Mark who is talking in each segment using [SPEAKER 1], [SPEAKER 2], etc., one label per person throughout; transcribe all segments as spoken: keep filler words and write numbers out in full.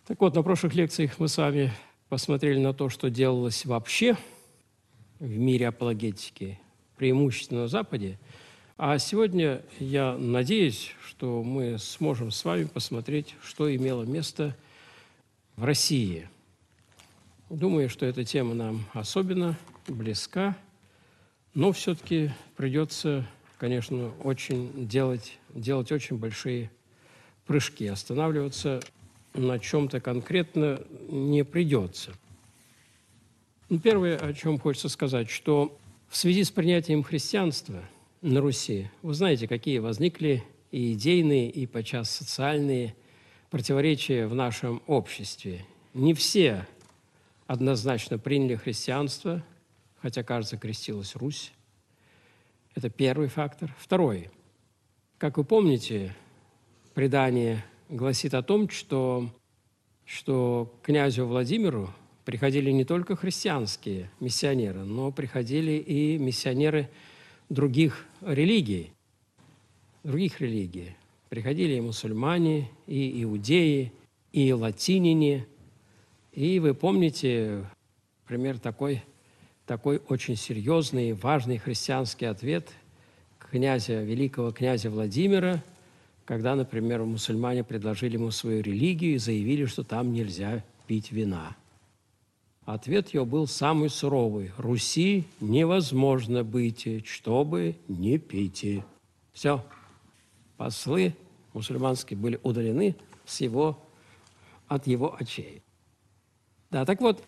[SPEAKER 1] Так вот, на прошлых лекциях мы с вами посмотрели на то, что делалось вообще в мире апологетики, преимущественно на Западе. А сегодня я надеюсь, что мы сможем с вами посмотреть, что имело место в России. Думаю, что эта тема нам особенно близка, но все-таки придется, конечно, очень делать, делать очень большие прыжки. Останавливаться на чем-то конкретно не придется. Ну, первое, о чем хочется сказать, что в связи с принятием христианства на Руси, вы знаете, какие возникли и идейные, и подчас социальные противоречия в нашем обществе. Не все однозначно приняли христианство, хотя, кажется, крестилась Русь. Это первый фактор. Второй. Как вы помните, предание гласит о том, что, что к князю Владимиру приходили не только христианские миссионеры, но приходили и миссионеры других религий. Других религий. Приходили и мусульмане, и иудеи, и латиняне. И вы помните, например, такой, такой очень серьезный и важный христианский ответ князя, великого князя Владимира, когда, например, мусульмане предложили ему свою религию и заявили, что там нельзя пить вина. Ответ его был самый суровый. «Руси невозможно быть, чтобы не пейте». Все. Послы мусульманские были удалены с его, от его очей. Да, так вот,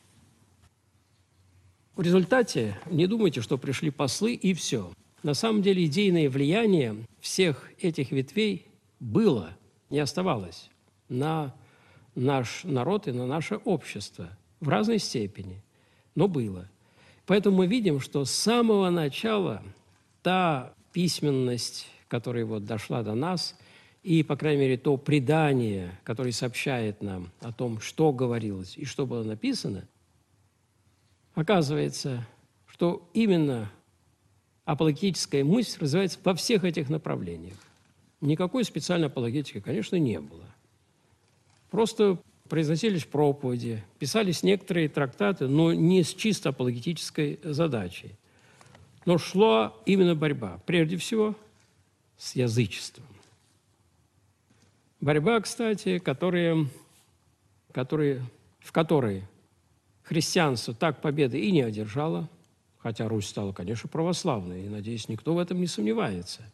[SPEAKER 1] в результате не думайте, что пришли послы и все. На самом деле идейное влияние всех этих ветвей было, не оставалось на наш народ и на наше общество в разной степени, но было. Поэтому мы видим, что с самого начала та письменность, которая вот дошла до нас, и, по крайней мере, то предание, которое сообщает нам о том, что говорилось и что было написано, оказывается, что именно апологетическая мысль развивается во всех этих направлениях. Никакой специальной апологетики, конечно, не было. Просто произносились проповеди, писались некоторые трактаты, но не с чисто апологетической задачей. Но шла именно борьба, прежде всего, с язычеством. Борьба, кстати, которая, которая, в которой христианство так победы и не одержало, хотя Русь стала, конечно, православной, и, надеюсь, никто в этом не сомневается.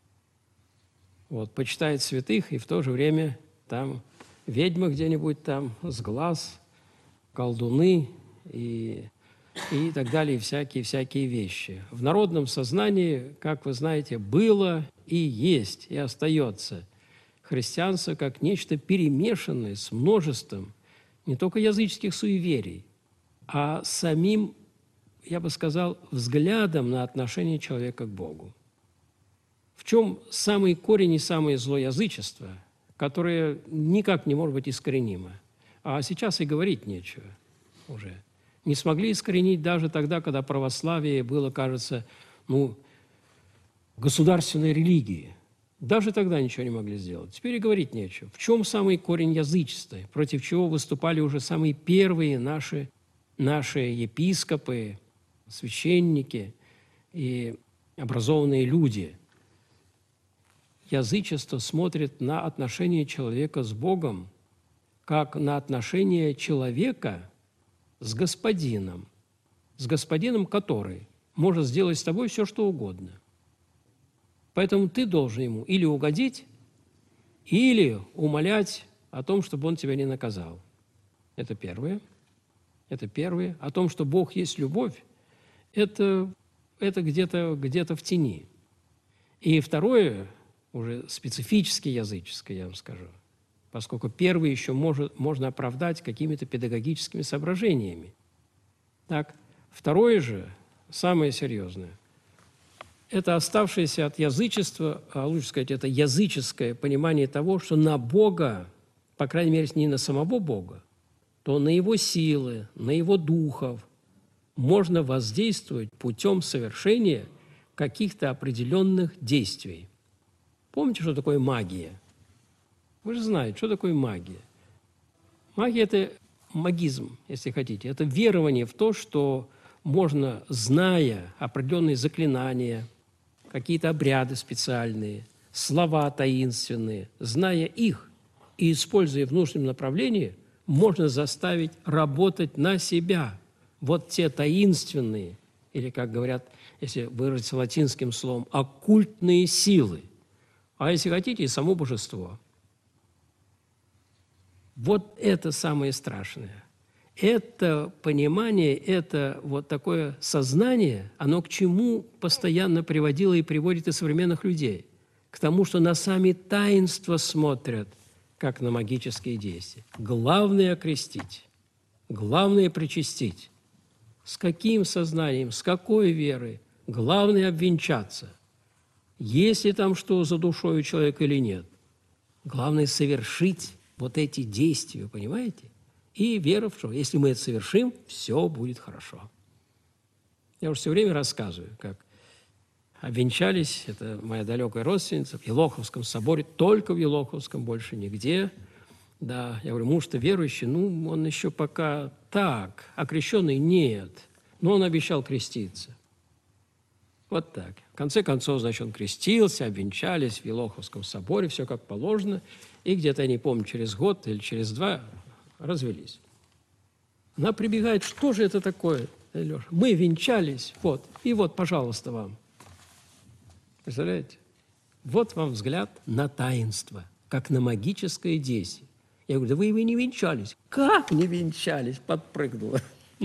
[SPEAKER 1] Вот, почитает святых, и в то же время там ведьмы где-нибудь там с глаз, колдуны и, и так далее, и всякие-всякие вещи. В народном сознании, как вы знаете, было и есть, и остается христианство как нечто перемешанное с множеством не только языческих суеверий, а самим, я бы сказал, взглядом на отношение человека к Богу. В чем самый корень и самое зло язычества, которое никак не может быть искоренимо? А сейчас и говорить нечего уже. Не смогли искоренить даже тогда, когда православие было, кажется, ну, государственной религией. Даже тогда ничего не могли сделать. Теперь и говорить нечего. В чем самый корень язычества, против чего выступали уже самые первые наши, наши епископы, священники и образованные люди? Язычество смотрит на отношение человека с Богом как на отношение человека с Господином, с Господином, который может сделать с тобой все, что угодно. Поэтому ты должен ему или угодить, или умолять о том, чтобы он тебя не наказал. Это первое. Это первое. О том, что Бог есть любовь, это, это где-то, где-то в тени. И второе, уже специфически языческое, я вам скажу, поскольку первое еще может, можно оправдать какими-то педагогическими соображениями. Так, второе же, самое серьезное, это оставшееся от язычества, а лучше сказать, это языческое понимание того, что на Бога, по крайней мере, не на самого Бога, то на Его силы, на Его духов можно воздействовать путем совершения каких-то определенных действий. Помните, что такое магия? Вы же знаете, что такое магия. Магия – это магизм, если хотите. Это верование в то, что можно, зная определенные заклинания, какие-то обряды специальные, слова таинственные, зная их и используя в нужном направлении, можно заставить работать на себя. Вот те таинственные, или, как говорят, если выразиться латинским словом, оккультные силы. А если хотите, и само божество. Вот это самое страшное. Это понимание, это вот такое сознание, оно к чему постоянно приводило и приводит и современных людей? К тому, что на сами таинства смотрят, как на магические действия. Главное – окрестить, главное – причастить. С каким сознанием, с какой верой? Главное – обвенчаться. Есть ли там что за душой у человека или нет? Главное – совершить вот эти действия, понимаете? И вера, что если мы это совершим, все будет хорошо. Я уже все время рассказываю, как обвенчались, это моя далекая родственница, в Елоховском соборе, только в Елоховском, больше нигде. Да, я говорю, муж-то верующий, ну, он еще пока так, а крещеный нет, но он обещал креститься. Вот так. В конце концов, значит, он крестился, обвенчались в Елоховском соборе, все как положено, и где-то, я не помню, через год или через два развелись. Она прибегает, что же это такое, Леша? Мы венчались, вот, и вот, пожалуйста, вам. Представляете? Вот вам взгляд на таинство, как на магическое действие. Я говорю, да вы, вы не венчались. Как не венчались? Подпрыгнула.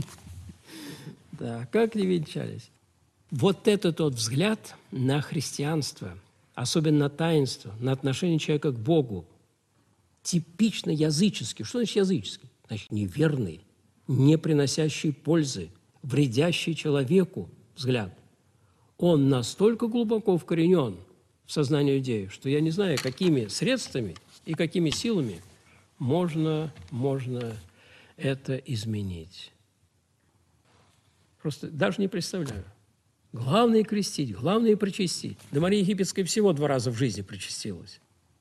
[SPEAKER 1] Да, как не венчались? Вот это тот взгляд на христианство, особенно на таинство, на отношение человека к Богу, типично языческий. Что значит языческий? Значит, неверный, не приносящий пользы, вредящий человеку взгляд. Он настолько глубоко вкоренен в сознание людей, что я не знаю, какими средствами и какими силами можно, можно это изменить. Просто даже не представляю. Главное – крестить, главное – причастить. Да Мария Египетская всего два раза в жизни причастилась.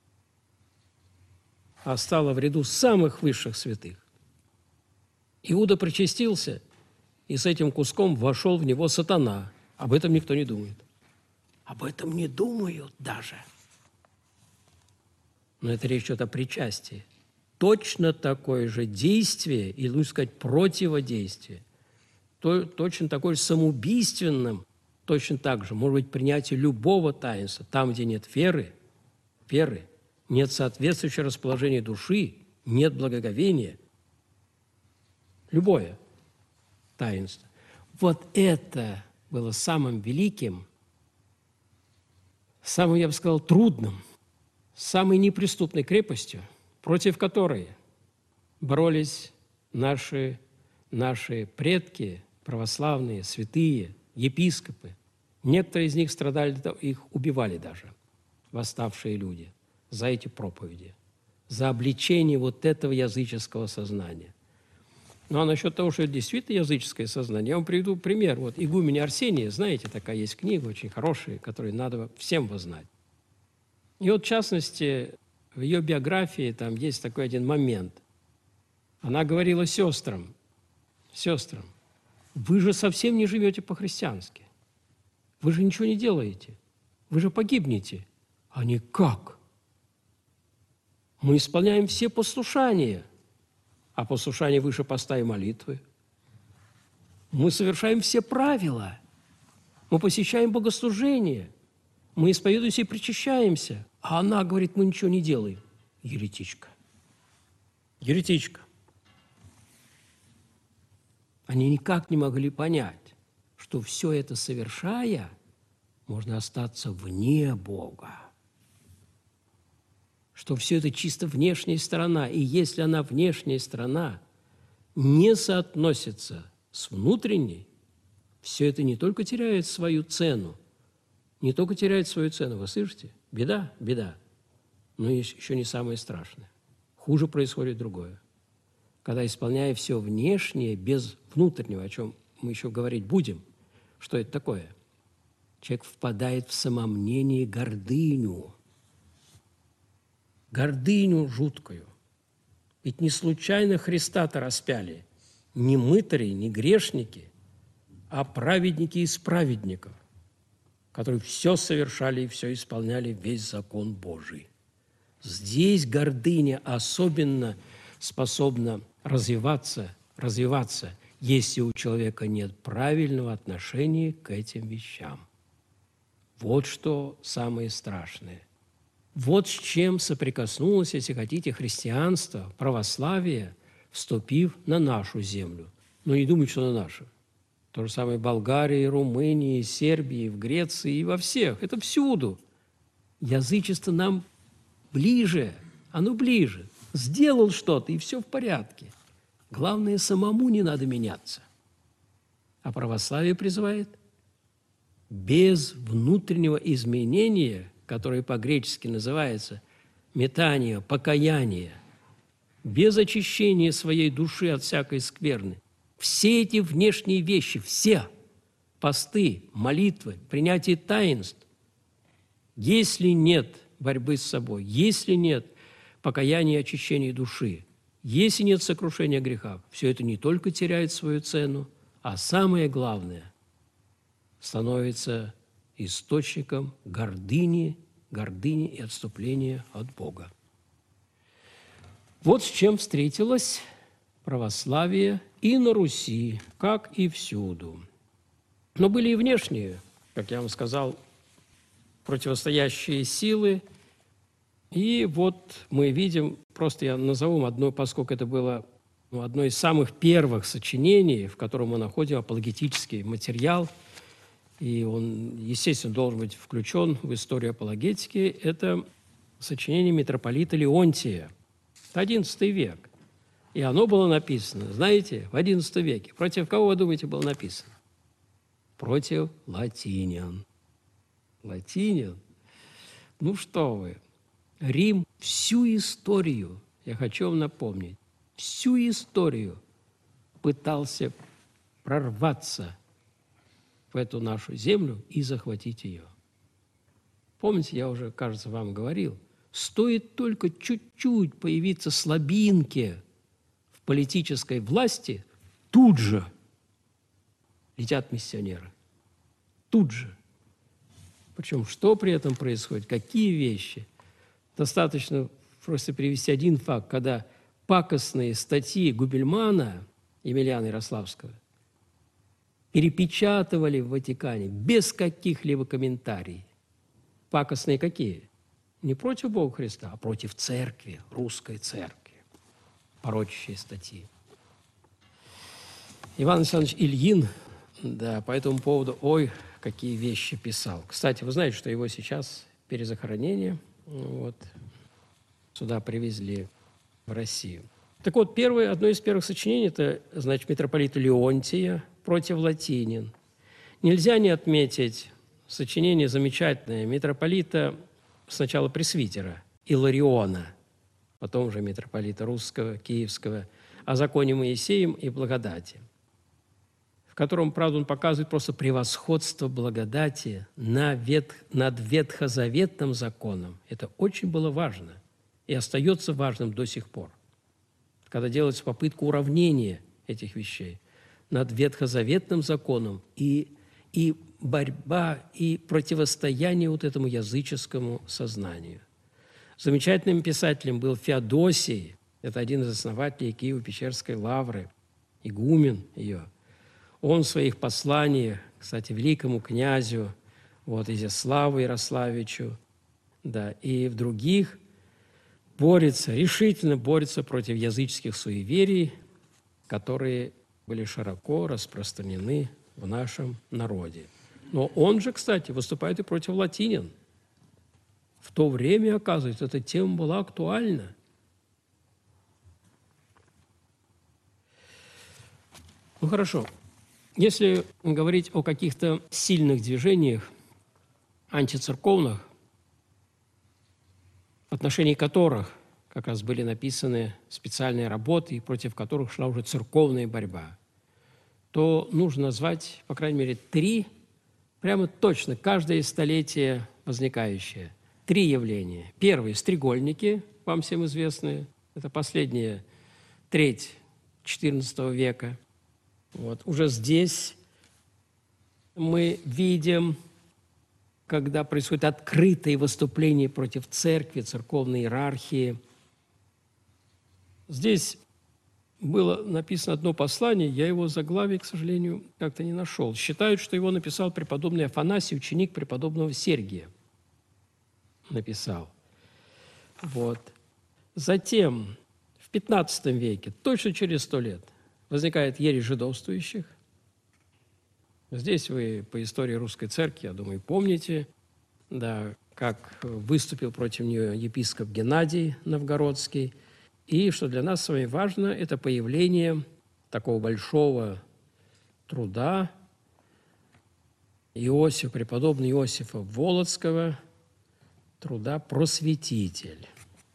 [SPEAKER 1] А стала в ряду самых высших святых. Иуда причастился, и с этим куском вошел в него сатана. Об этом никто не думает. Об этом не думают даже. Но это речь идет о причастии. Точно такое же действие, или, лучше сказать, противодействие, то, точно такое же самоубийственным, точно так же может быть принятие любого таинства. Там, где нет веры, веры, нет соответствующего расположения души, нет благоговения. Любое таинство. Вот это было самым великим, самым, я бы сказал, трудным, самой неприступной крепостью, против которой боролись наши, наши предки, православные, святые, епископы. Некоторые из них страдали, их убивали даже, восставшие люди, за эти проповеди, за обличение вот этого языческого сознания. Ну, а насчет того, что это действительно языческое сознание, я вам приведу пример. Вот игуменя Арсения, знаете, такая есть книга очень хорошая, которую надо всем вознать. И вот, в частности, в ее биографии там есть такой один момент. Она говорила сестрам, сестрам, вы же совсем не живете по-христиански. Вы же ничего не делаете. Вы же погибнете. Они как? Мы исполняем все послушания. А послушание выше поста и молитвы. Мы совершаем все правила. Мы посещаем богослужение. Мы исповедуемся и причащаемся. А она говорит, мы ничего не делаем. Еретичка. Еретичка. Они никак не могли понять, что все это совершая, можно остаться вне Бога. Что все это чисто внешняя сторона. И если она, внешняя сторона, не соотносится с внутренней, все это не только теряет свою цену, не только теряет свою цену, вы слышите? Беда, беда. Но еще не самое страшное. Хуже происходит другое. Когда, исполняя все внешнее, без внутреннего, о чем мы еще говорить будем, что это такое? Человек впадает в самомнение и гордыню. Гордыню жуткую. Ведь не случайно Христа-то распяли. Не мытари, не грешники, а праведники из праведников, которые все совершали и все исполняли, весь закон Божий. Здесь гордыня особенно способна развиваться, развиваться, если у человека нет правильного отношения к этим вещам. Вот что самое страшное. Вот с чем соприкоснулось, если хотите, христианство, православие, вступив на нашу землю. Но не думайте, что на нашу. То же самое в Болгарии, Румынии, Сербии, в Греции и во всех. Это всюду. Язычество нам ближе, оно ближе. Сделал что-то, и все в порядке. Главное, самому не надо меняться. А православие призывает без внутреннего изменения, которое по-гречески называется метание, покаяние, без очищения своей души от всякой скверны, все эти внешние вещи, все посты, молитвы, принятие таинств, если нет борьбы с собой, если нет покаяния и очищения души, если нет сокрушения греха, все это не только теряет свою цену, а самое главное, становится источником гордыни, гордыни и отступления от Бога. Вот с чем встретилось православие и на Руси, как и всюду. Но были и внешние, как я вам сказал, противостоящие силы. И вот мы видим, просто я назову одно, поскольку это было ну, одно из самых первых сочинений, в котором мы находим апологетический материал, и он, естественно, должен быть включен в историю апологетики, это сочинение митрополита Леонтия, одиннадцатый век. И оно было написано, знаете, в одиннадцатом веке. Против кого, вы думаете, было написано? Против латинян. Латинян? Ну что вы, Рим всю историю, я хочу вам напомнить, всю историю пытался прорваться в эту нашу землю и захватить ее. Помните, я уже, кажется, вам говорил, стоит только чуть-чуть появиться слабинке в политической власти, тут же летят миссионеры. Тут же. Причем что при этом происходит? Какие вещи? Достаточно просто привести один факт, когда пакостные статьи Губельмана, Емельяна Ярославского, перепечатывали в Ватикане без каких-либо комментариев. Пакостные какие? Не против Бога Христа, а против церкви, русской церкви. Порочащие статьи. Иван Александрович Ильин, да, по этому поводу, ой, какие вещи писал. Кстати, вы знаете, что его сейчас перезахоронение вот, сюда привезли в Россию. Так вот, первое, одно из первых сочинений – это, значит, митрополита Леонтия против латинин. Нельзя не отметить сочинение замечательное митрополита сначала пресвитера Илариона, потом уже митрополита Русского, Киевского, о законе Моисеем и благодати, в котором, правда, он показывает просто превосходство благодати над ветхозаветным законом. Это очень было важно и остается важным до сих пор, когда делается попытка уравнения этих вещей над ветхозаветным законом и, и борьба, и противостояние вот этому языческому сознанию. Замечательным писателем был Феодосий, это один из основателей Киево-Печерской лавры, игумен ее. Он в своих посланиях, кстати, великому князю, вот, Изяславу Ярославичу, да, и в других, борется, решительно борется против языческих суеверий, которые были широко распространены в нашем народе. Но он же, кстати, выступает и против латинян. В то время, оказывается, эта тема была актуальна. Ну, хорошо. Если говорить о каких-то сильных движениях, антицерковных, в отношении которых как раз были написаны специальные работы, и против которых шла уже церковная борьба, то нужно назвать, по крайней мере, три, прямо точно, каждое столетие возникающее. Три явления. Первые – стрегольники, вам всем известные. Это последнее треть четырнадцатого века. Вот. Уже здесь мы видим, когда происходят открытые выступления против церкви, церковной иерархии. Здесь было написано одно послание, я его заглавие, к сожалению, как-то не нашел. Считают, что его написал преподобный Афанасий, ученик преподобного Сергия. Написал. Вот. Затем, в пятнадцатом веке, точно через сто лет, возникает ересь жидовствующих. Здесь вы по истории русской церкви, я думаю, помните, да, как выступил против нее епископ Геннадий Новгородский. И, что для нас с вами важно, это появление такого большого труда Иосифа, преподобного Иосифа Волоцкого, труда «Просветитель».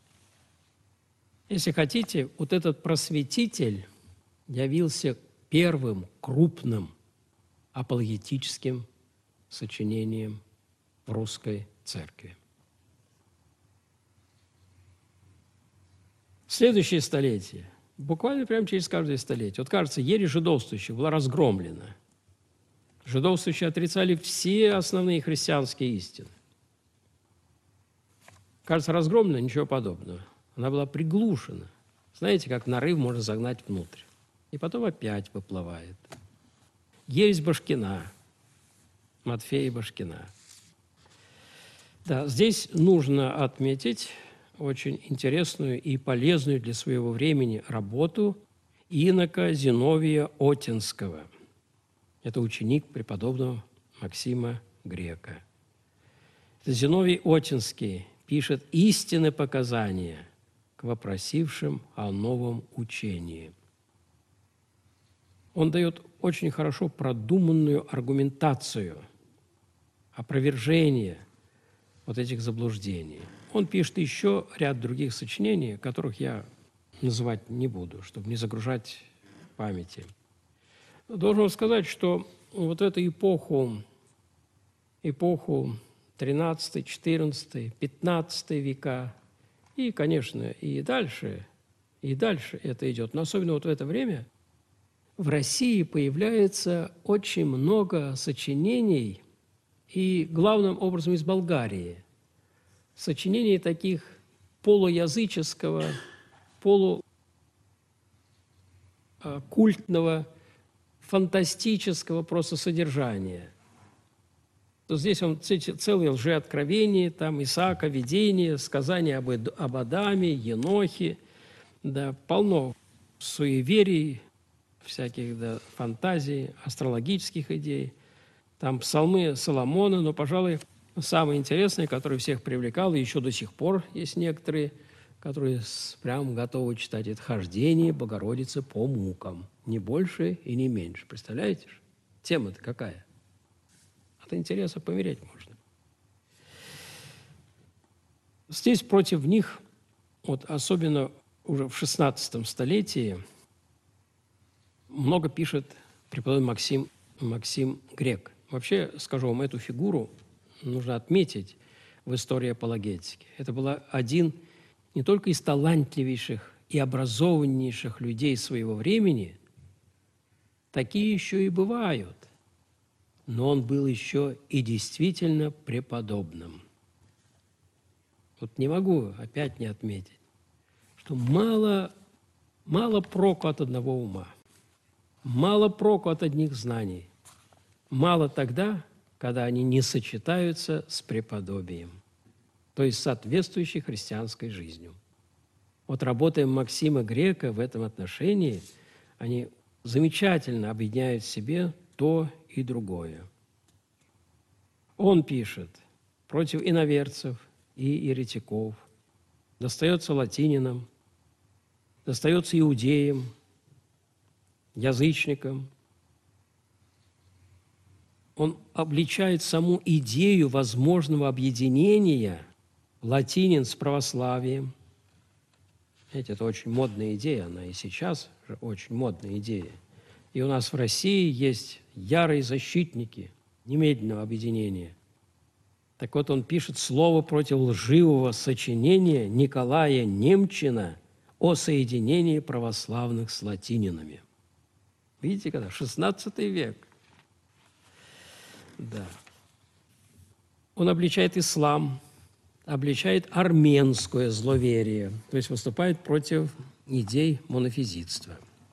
[SPEAKER 1] Если хотите, вот этот просветитель явился первым крупным апологетическим сочинением в русской церкви. Следующее столетие, буквально прямо через каждое столетие, вот кажется, ересь жидовствующих была разгромлена. Жидовствующие отрицали все основные христианские истины. Кажется, разгромлена, ничего подобного. Она была приглушена. Знаете, как нарыв можно загнать внутрь. И потом опять выплывает. Ересь Башкина, Матфея Башкина. Да, здесь нужно отметить очень интересную и полезную для своего времени работу инока Зиновия Отинского. Это ученик преподобного Максима Грека. Зиновий Отинский пишет истинные показания к вопросившим о новом учении. Он дает очень хорошо продуманную аргументацию, опровержение вот этих заблуждений. Он пишет еще ряд других сочинений, которых я называть не буду, чтобы не загружать памяти. Должен вам сказать, что вот эту эпоху, эпоху тринадцатый, четырнадцатый, пятнадцатый века, и, конечно, и дальше, и дальше это идет, но особенно вот в это время в России появляется очень много сочинений, и главным образом из Болгарии, сочинений таких полуязыческого, полукультного, фантастического просто содержания. То здесь он целые лжеоткровения, там Исаака, видение, сказания об, об Адаме, Енохе, да, полно суеверий, всяких да, фантазий, астрологических идей. Там псалмы Соломона, но, пожалуй, самое интересное, которое всех привлекало, и еще до сих пор есть некоторые, которые прям готовы читать, это «Хождение Богородицы по мукам». Не больше и не меньше. Представляете? Тема-то какая? От интереса помереть можно. Здесь против них, вот особенно уже в шестнадцатом столетии, много пишет преподобный Максим, Максим Грек. Вообще, скажу вам, эту фигуру нужно отметить в истории апологетики. Это был один не только из талантливейших и образованнейших людей своего времени, такие еще и бывают, но он был еще и действительно преподобным. Вот не могу опять не отметить, что мало, мало проку от одного ума, мало проку от одних знаний, мало тогда, когда они не сочетаются с преподобием, то есть соответствующей христианской жизнью. Вот работы Максима Грека в этом отношении, они замечательно объединяют в себе то и другое. Он пишет против иноверцев и еретиков, достается латининам, достается иудеям, язычникам. Он обличает саму идею возможного объединения латинин с православием. Знаете, это очень модная идея, она и сейчас очень модная идея. И у нас в России есть ярые защитники немедленного объединения. Так вот, он пишет слово против лживого сочинения Николая Немчина о соединении православных с латининами. Видите, когда? шестнадцатый век. Да. Он обличает ислам, обличает армянское зловерие, то есть выступает против идей монофизитства.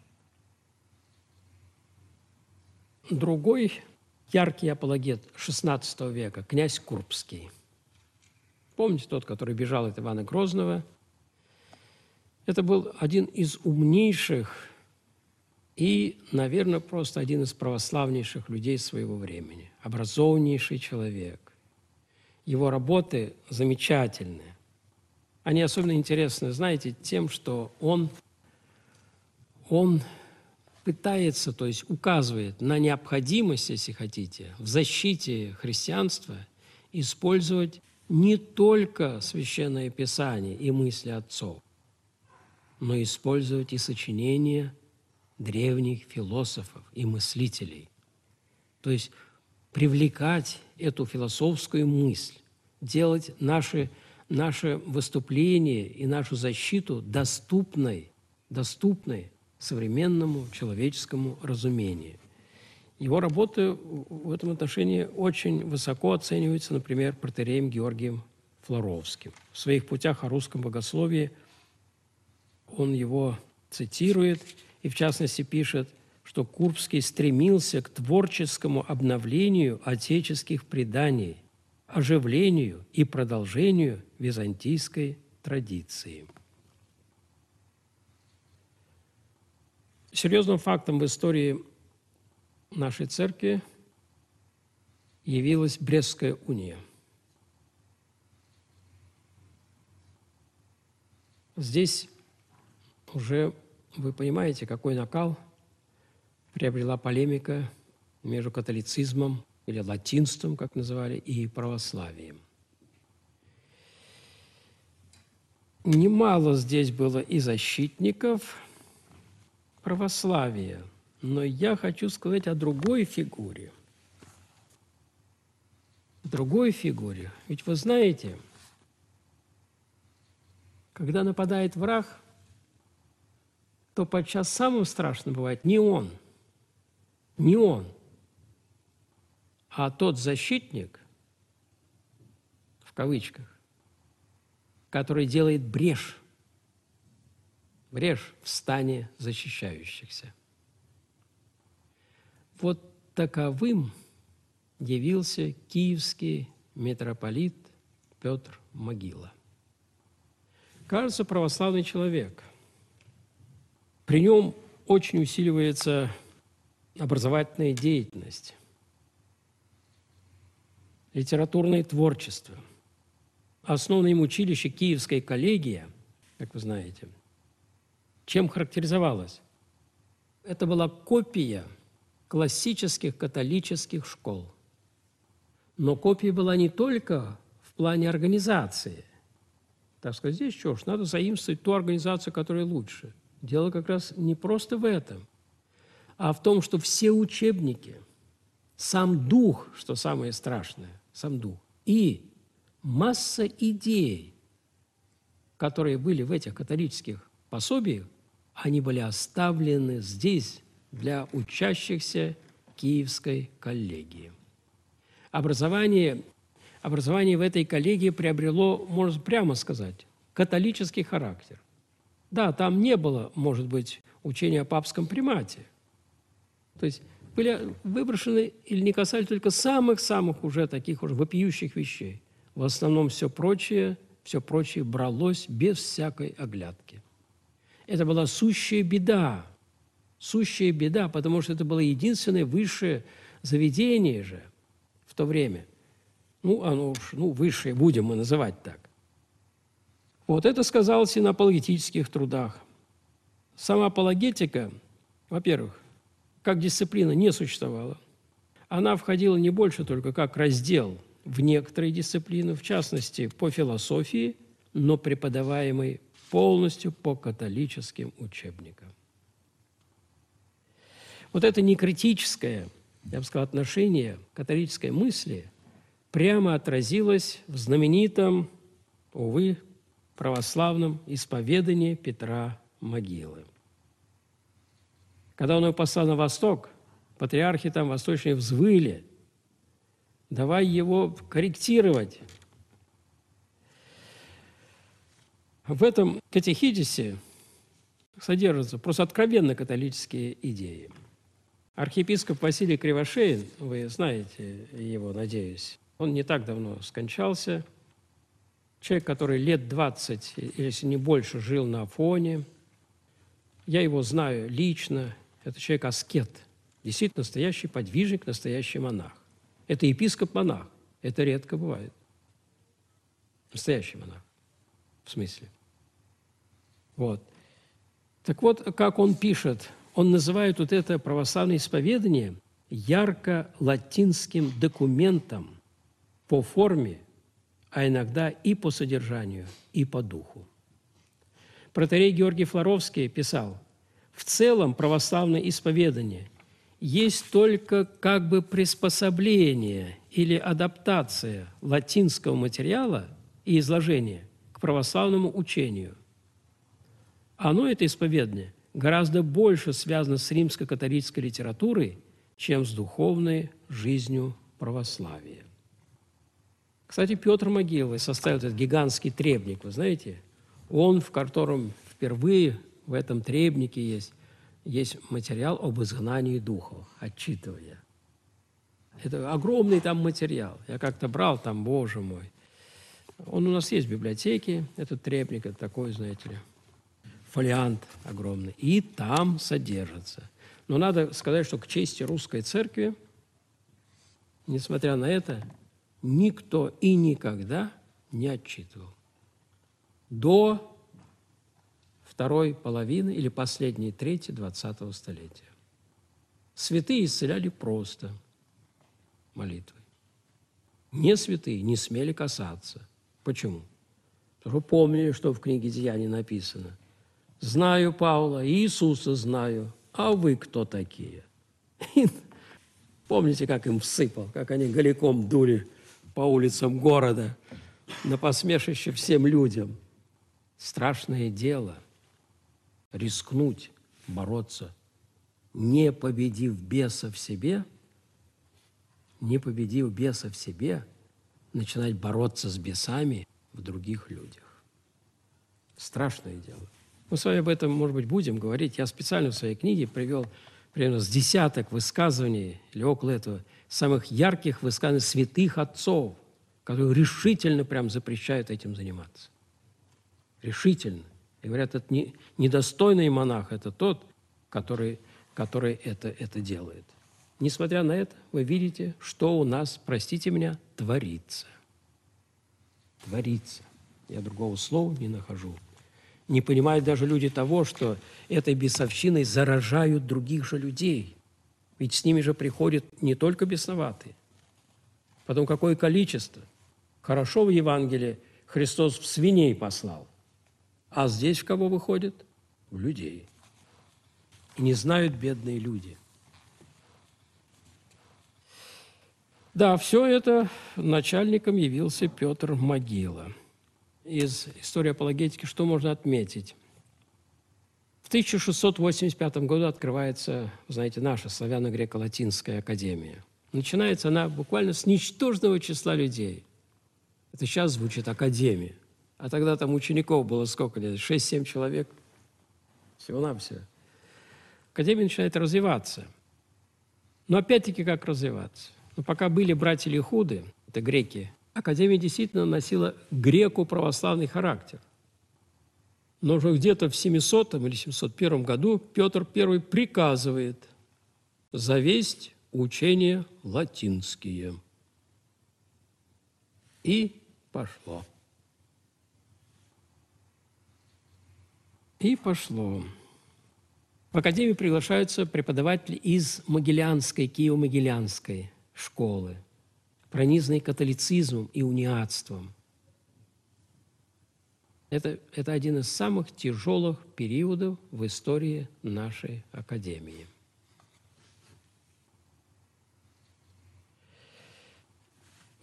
[SPEAKER 1] Другой яркий апологет шестнадцатого века – князь Курбский. Помните тот, который бежал от Ивана Грозного? Это был один из умнейших и, наверное, просто один из православнейших людей своего времени, образованнейший человек. Его работы замечательные. Они особенно интересны, знаете, тем, что он, он пытается, то есть указывает на необходимость, если хотите, в защите христианства использовать не только Священное Писание и мысли отцов, но использовать и сочинения древних философов и мыслителей. То есть привлекать эту философскую мысль, делать наши, наше выступление и нашу защиту доступной, доступной современному человеческому разумению. Его работы в этом отношении очень высоко оцениваются, например, протоиереем Георгием Флоровским. В своих путях о русском богословии он его цитирует и, в частности, пишет, что Курбский стремился к творческому обновлению отеческих преданий, оживлению и продолжению византийской традиции. Серьезным фактом в истории нашей церкви явилась Брестская уния. Здесь уже вы понимаете, какой накал приобрела полемика между католицизмом или латинством, как называли, и православием. Немало здесь было и защитников православия, но я хочу сказать о другой фигуре. Другой фигуре. Ведь вы знаете, когда нападает враг, то подчас самым страшным бывает не он, не он, а тот защитник, в кавычках, который делает брешь, брешь в стане защищающихся. Вот таковым явился киевский митрополит Петр Могила. Кажется, православный человек. При нем очень усиливается образовательная деятельность, литературное творчество. Основное им училище Киевская коллегия, как вы знаете, чем характеризовалась? Это была копия классических католических школ. Но копия была не только в плане организации. Так сказать, здесь что ж, надо заимствовать ту организацию, которая лучше. Дело как раз не просто в этом, а в том, что все учебники, сам дух, что самое страшное, сам дух, и масса идей, которые были в этих католических пособиях, они были оставлены здесь для учащихся Киевской коллегии. Образование, образование в этой коллегии приобрело, можно прямо сказать, католический характер. Да, там не было, может быть, учения о папском примате. То есть были выброшены или не касались только самых-самых уже таких уже вопиющих вещей. В основном все прочее, все прочее бралось без всякой оглядки. Это была сущая беда, сущая беда, потому что это было единственное высшее заведение же в то время. Ну, оно уж, ну, высшее будем мы называть так. Вот это сказалось и на апологетических трудах. Сама апологетика, во-первых, как дисциплина не существовала. Она входила не больше только как раздел в некоторые дисциплины, в частности, по философии, но преподаваемой полностью по католическим учебникам. Вот это некритическое, я бы сказал, отношение католической мысли прямо отразилось в знаменитом, увы, православном исповедании Петра Могилы. Когда он его послал на восток, патриархи там восточные взвыли, давай его корректировать. В этом катехизисе содержатся просто откровенно католические идеи. Архиепископ Василий Кривошеин, вы знаете его, надеюсь, он не так давно скончался. Человек, который лет двадцать, если не больше, жил на Афоне. Я его знаю лично. Это человек-аскет, действительно настоящий подвижник, настоящий монах. Это епископ-монах. Это редко бывает. Настоящий монах. В смысле. Вот. Так вот, как он пишет, он называет вот это православное исповедание ярко-латинским документом по форме, а иногда и по содержанию, и по духу. Протоиерей Георгий Флоровский писал: «В целом православное исповедание есть только как бы приспособление или адаптация латинского материала и изложения к православному учению. Оно, это исповедание, гораздо больше связано с римско-католической литературой, чем с духовной жизнью православия». Кстати, Петр Могила составил этот гигантский требник, вы знаете, он, в котором впервые в этом требнике есть, есть материал об изгнании духов, отчитывая. Это огромный там материал. Я как-то брал там, боже мой. Он у нас есть в библиотеке, этот требник, это такой, знаете ли, фолиант огромный. И там содержится. Но надо сказать, что к чести русской церкви, несмотря на это, никто и никогда не отчитывал. До второй половины или последней трети двадцатого столетия. Святые исцеляли просто молитвой. Не святые не смели касаться. Почему? Потому что помнили, что в книге Деяний написано: «Знаю Павла, Иисуса знаю, а вы кто такие?» И помните, как им всыпал, как они голиком дули по улицам города на посмешище всем людям. Страшное дело рискнуть, бороться, не победив беса в себе, не победив беса в себе, начинать бороться с бесами в других людях. Страшное дело. Мы с вами об этом, может быть, будем говорить. Я специально в своей книге привел примерно с десяток высказываний, или около этого, самых ярких высказываний святых отцов, которые решительно прям запрещают этим заниматься. Решительно. И говорят, это не, недостойный монах, это тот, который, который это, это делает. Несмотря на это, вы видите, что у нас, простите меня, творится. Творится. Я другого слова не нахожу. Не понимают даже люди того, что этой бесовщиной заражают других же людей. Ведь с ними же приходят не только бесноватые. Потом какое количество. Хорошо в Евангелии Христос в свиней послал. А здесь в кого выходит? В людей. И не знают бедные люди. Да, все это начальником явился Петр Могила. Из истории апологетики что можно отметить? В тысяча шестьсот восемьдесят пятом году открывается, знаете, наша славяно-греко-латинская академия. Начинается она буквально с ничтожного числа людей. Это сейчас звучит академия. А тогда там учеников было сколько лет? шесть-семь человек. Всего-навсего. Академия начинает развиваться. Но опять-таки как развиваться? Но пока были братья Лихуды, это греки, академия действительно носила греко-православный характер. Но уже где-то в семисотом или семьсот первом году Петр Первый приказывает завесть учения латинские. И пошло. И пошло. В академию приглашаются преподаватели из Могилянской, Киево-Могилянской школы, пронизанной католицизмом и униатством. Это, это один из самых тяжелых периодов в истории нашей академии.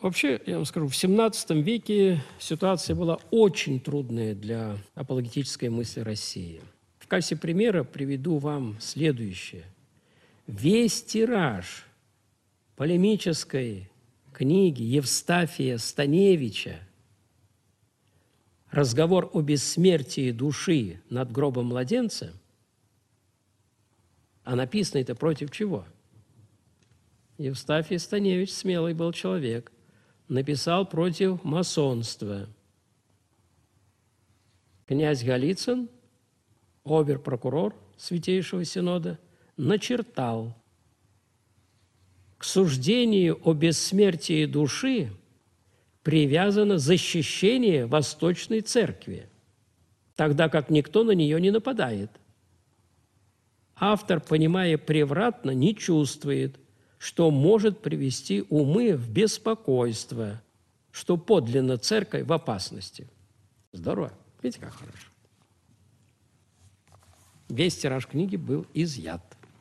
[SPEAKER 1] Вообще, я вам скажу, в семнадцатом веке ситуация была очень трудная для апологетической мысли России. В качестве примера приведу вам следующее. Весь тираж полемической книги Евстафия Станевича «Разговор о бессмертии души над гробом младенца», а написано это против чего? Евстафий Станевич смелый был человек, написал против масонства. Князь Голицын, обер-прокурор Святейшего Синода, начертал: к суждению о бессмертии души привязано защищение Восточной Церкви, тогда как никто на нее не нападает. Автор, понимая превратно, не чувствует, что может привести умы в беспокойство, что подлинно Церковь в опасности. Здорово. Видите, как хорошо. Весь тираж книги был изъят.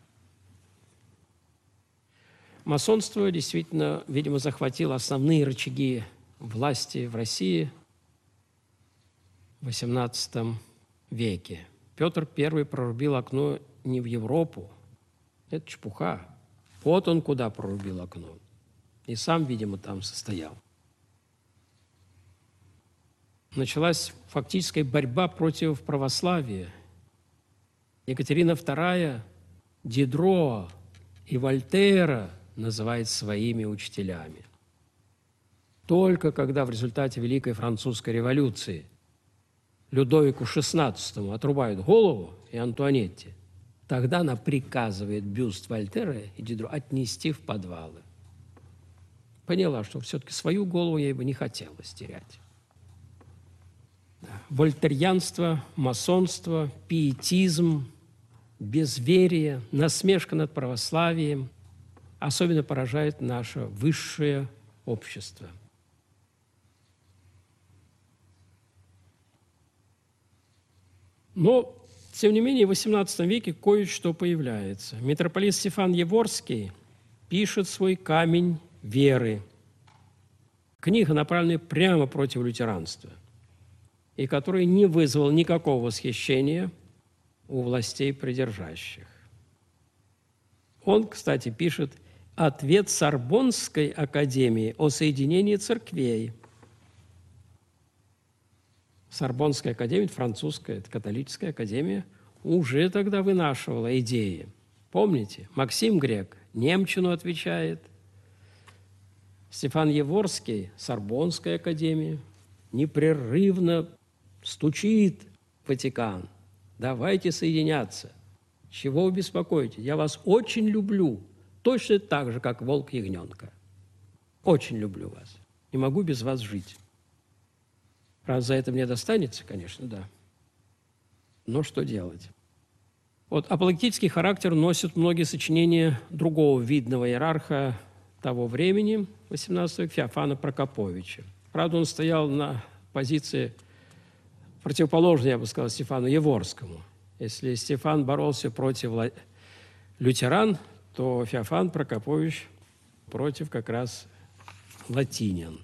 [SPEAKER 1] Масонство действительно, видимо, захватило основные рычаги власти в России в восемнадцатом веке. Петр Первый прорубил окно не в Европу. Это чепуха. Вот он куда прорубил окно. И сам, видимо, там состоял. Началась фактическая борьба против православия. Екатерина Вторая Дидро и Вольтера называет своими учителями. Только когда в результате Великой Французской революции Людовику шестнадцатому отрубают голову и Антуанетте, тогда она приказывает бюст Вольтера и Дидро отнести в подвалы. Поняла, что все-таки свою голову ей бы не хотелось терять. Вольтерьянство, масонство, пиетизм, безверие, насмешка над православием особенно поражает наше высшее общество. Но, тем не менее, в восемнадцатом веке кое-что появляется. Митрополит Стефан Яворский пишет свой «Камень веры». Книга, направленная прямо против лютеранства, и который не вызвал никакого восхищения у властей придержащих. Он, кстати, пишет «Ответ Сорбонской академии о соединении церквей». Сорбонская академия, французская, это католическая академия, уже тогда вынашивала идеи. Помните, Максим Грек Немчину отвечает, Стефан Яворский, Сорбонская академия, непрерывно стучит Ватикан. Давайте соединяться. Чего вы беспокоитесь? Я вас очень люблю. Точно так же, как волк ягненка. Очень люблю вас. Не могу без вас жить. Правда, за это мне достанется, конечно, да. Но что делать? Вот апологетический характер носят многие сочинения другого видного иерарха того времени, восемнадцатого века, Феофана Прокоповича. Правда, он стоял на позиции противоположной, я бы сказал, Стефану Яворскому. Если Стефан боролся против лютеран, то Феофан Прокопович против как раз латинян.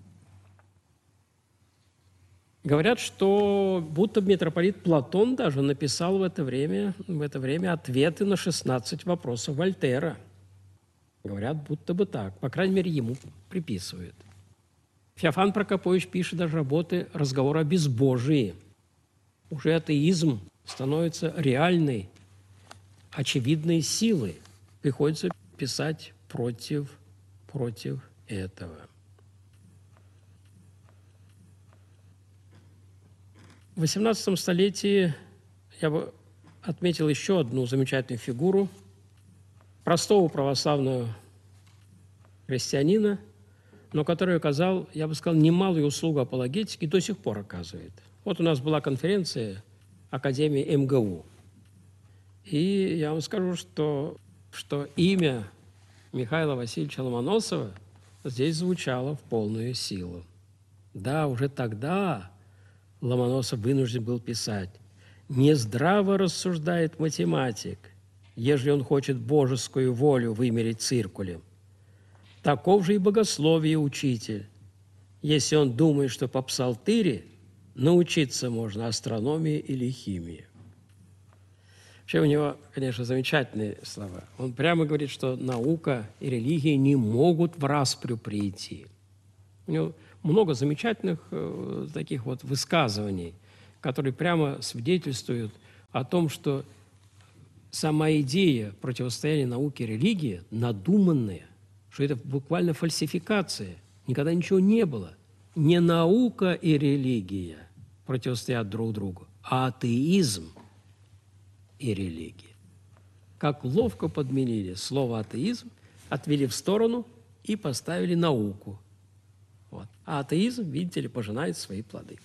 [SPEAKER 1] Говорят, что будто митрополит Платон даже написал в это время, в это время ответы на шестнадцать вопросов Вольтера. Говорят, будто бы так. По крайней мере, ему приписывают. Феофан Прокопович пишет даже работы «Разговор о безбожии». Уже атеизм становится реальной, очевидной силой. Приходится писать против, против этого. В восемнадцатом столетии я бы отметил еще одну замечательную фигуру простого православного христианина, но который оказал, я бы сказал, немалую услугу апологетики и до сих пор оказывает. Вот у нас была конференция Академии эм гэ у. И я вам скажу, что, что имя Михаила Васильевича Ломоносова здесь звучало в полную силу. Да, уже тогда Ломоносов вынужден был писать: «Нездраво рассуждает математик, ежели он хочет божескую волю вымерить циркулем. Таков же и богословие учитель, если он думает, что по псалтыре научиться можно астрономии или химии. Вообще у него, конечно, замечательные слова. Он прямо говорит, что наука и религия не могут в распрю прийти. У него много замечательных э, таких вот высказываний, которые прямо свидетельствуют о том, что сама идея противостояния науки и религии надуманная, что это буквально фальсификация, никогда ничего не было. Не наука и религия противостоят друг другу, а атеизм и религия. Как ловко подменили слово «атеизм», отвели в сторону и поставили науку. Вот. А атеизм, видите ли, пожинает свои плоды.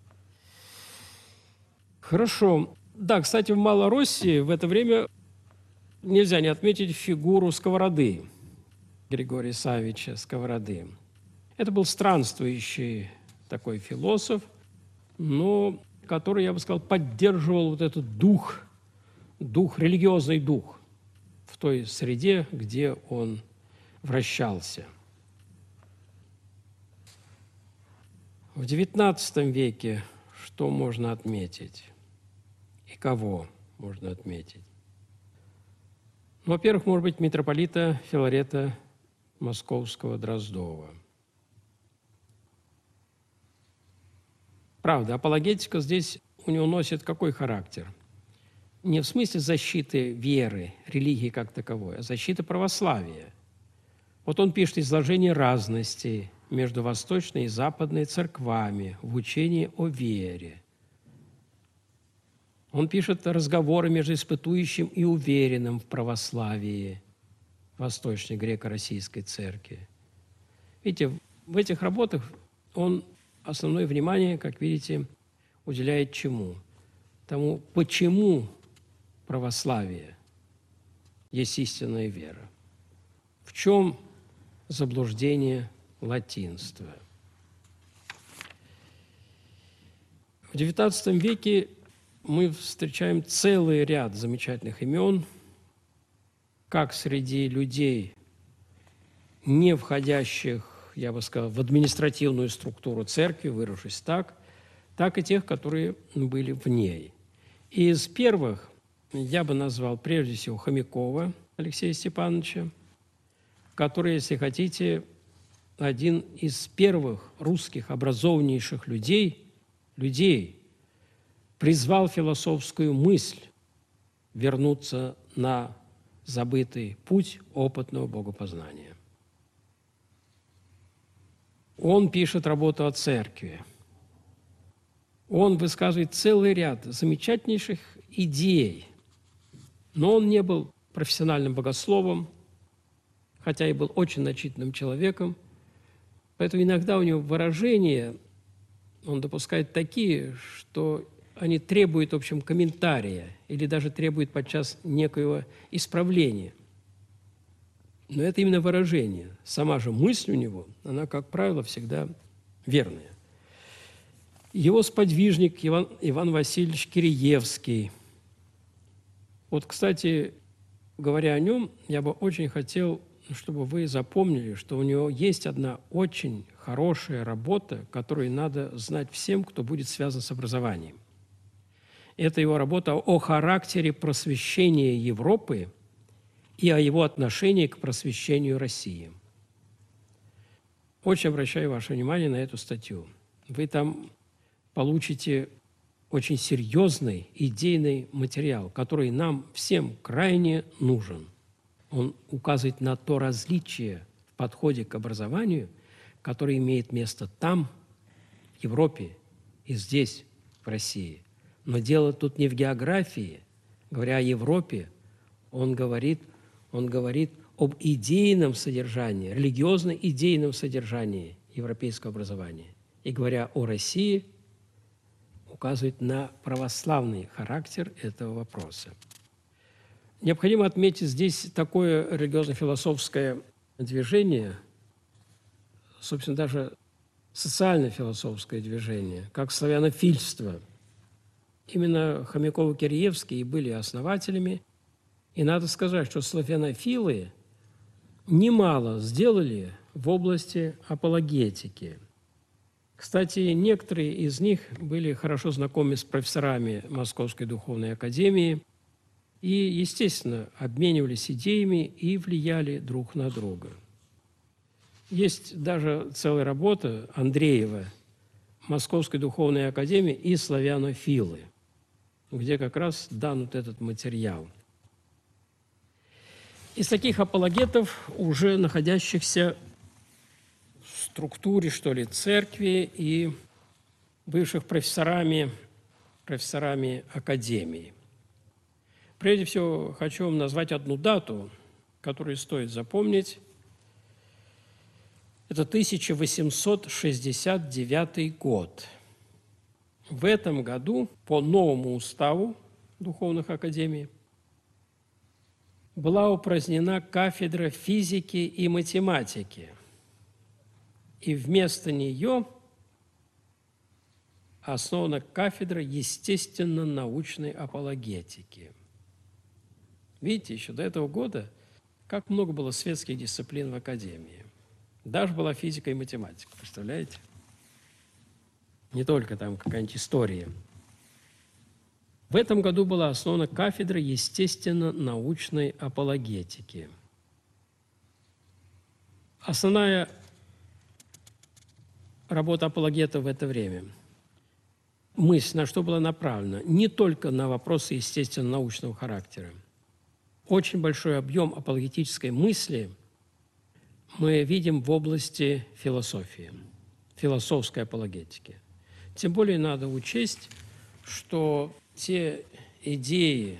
[SPEAKER 1] Хорошо. Да, кстати, в Малороссии в это время нельзя не отметить фигуру Сковороды, Григория Саввича Сковороды. Это был странствующий такой философ, но который, я бы сказал, поддерживал вот этот дух, дух, религиозный дух в той среде, где он вращался. В девятнадцатом веке что можно отметить и кого можно отметить? Ну, во-первых, может быть, митрополита Филарета Московского Дроздова. Правда, апологетика здесь у него носит какой характер? Не в смысле защиты веры, религии как таковой, а защиты православия. Вот он пишет изложение разностей между восточной и западной церквами в учении о вере. Он пишет разговоры между испытующим и уверенным в православии Восточной греко-российской церкви. Видите, в этих работах он основное внимание, как видите, уделяет чему? Тому, почему православие есть истинная вера. В чем заблуждение латинства? В девятнадцатом веке мы встречаем целый ряд замечательных имен, как среди людей, не входящих, я бы сказал, в административную структуру церкви, выразившись так, так и тех, которые были в ней. И из первых я бы назвал прежде всего Хомякова Алексея Степановича, который, если хотите, один из первых русских образованнейших людей, людей, призвал философскую мысль вернуться на забытый путь опытного богопознания. Он пишет работу о церкви. Он высказывает целый ряд замечательнейших идей, но он не был профессиональным богословом, хотя и был очень начитанным человеком, поэтому иногда у него выражения он допускает такие, что они требуют, в общем, комментария или даже требуют подчас некоего исправления. Но это именно выражение. Сама же мысль у него, она, как правило, всегда верная. Его сподвижник Иван, Иван Васильевич Киреевский. Вот, кстати, говоря о нем, я бы очень хотел, чтобы вы запомнили, что у него есть одна очень хорошая работа, которую надо знать всем, кто будет связан с образованием. Это его работа о характере просвещения Европы и о его отношении к просвещению России. Очень обращаю ваше внимание на эту статью. Вы там получите очень серьезный идейный материал, который нам всем крайне нужен. Он указывает на то различие в подходе к образованию, которое имеет место там, в Европе, и здесь, в России. Но дело тут не в географии. Говоря о Европе, он говорит, он говорит об идейном содержании, религиозно-идейном содержании европейского образования. И говоря о России, указывает на православный характер этого вопроса. Необходимо отметить здесь такое религиозно-философское движение, собственно, даже социально-философское движение, как славянофильство. Именно Хомяков и Киреевский и были основателями. И надо сказать, что славянофилы немало сделали в области апологетики. Кстати, некоторые из них были хорошо знакомы с профессорами Московской Духовной Академии и, естественно, обменивались идеями и влияли друг на друга. Есть даже целая работа Андреева Московской Духовной Академии и славянофилы, где как раз дан вот этот материал. Из таких апологетов, уже находящихся в структуре, что ли, церкви и бывших профессорами, профессорами академии. Прежде всего, хочу вам назвать одну дату, которую стоит запомнить. Это тысяча восемьсот шестьдесят девятый год. В этом году по новому уставу духовных академий была упразднена кафедра физики и математики, и вместо нее основана кафедра естественно-научной апологетики. Видите, еще до этого года как много было светских дисциплин в академии. Даже была физика и математика, представляете? Не только там какая-нибудь история. В этом году была основана кафедра естественно-научной апологетики. Основная работа апологета в это время, мысль на что была направлена? Не только на вопросы естественно-научного характера. Очень большой объем апологетической мысли мы видим в области философии, философской апологетики. Тем более надо учесть, что те идеи,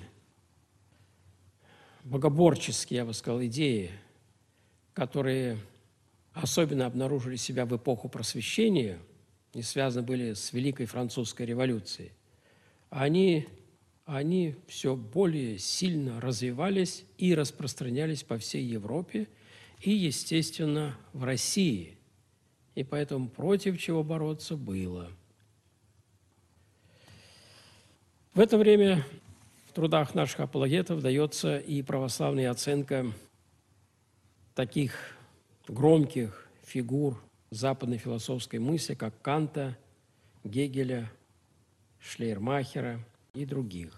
[SPEAKER 1] богоборческие, я бы сказал, идеи, которые особенно обнаружили себя в эпоху Просвещения и связаны были с Великой Французской революцией, они, они все более сильно развивались и распространялись по всей Европе и, естественно, в России. И поэтому против чего бороться было. В это время в трудах наших апологетов дается и православная оценка таких громких фигур западной философской мысли, как Канта, Гегеля, Шлейермахера и других.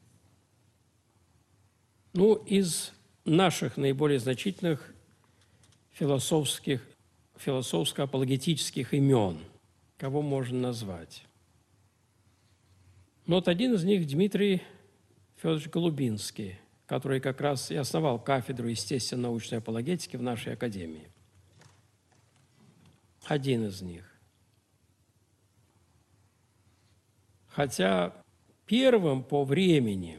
[SPEAKER 1] Ну, из наших наиболее значительных философских, философско-апологетических имен, кого можно назвать? Но вот один из них – Дмитрий Федорович Голубинский, который как раз и основал кафедру естественно-научной апологетики в нашей академии. Один из них. Хотя первым по времени,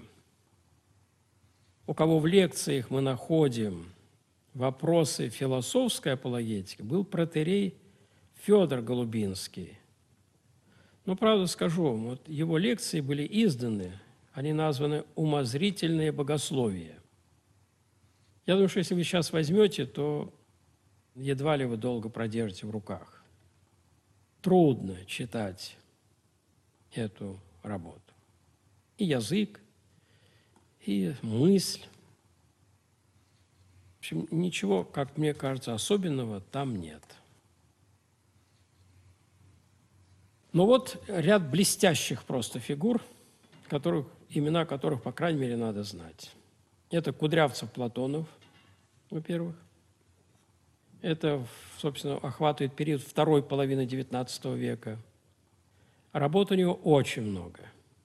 [SPEAKER 1] у кого в лекциях мы находим вопросы философской апологетики, был протоиерей Федор Голубинский. Но, правда, скажу вам, вот его лекции были изданы, они названы «Умозрительное богословие». Я думаю, что если вы сейчас возьмете, то едва ли вы долго продержите в руках. Трудно читать эту работу. И язык, и мысль. В общем, ничего, как мне кажется, особенного там нет. Но вот ряд блестящих просто фигур, которых, имена которых, по крайней мере, надо знать. Это Кудрявцев Платонов, во-первых. Это, собственно, охватывает период второй половины девятнадцатого века. Работ у него очень много.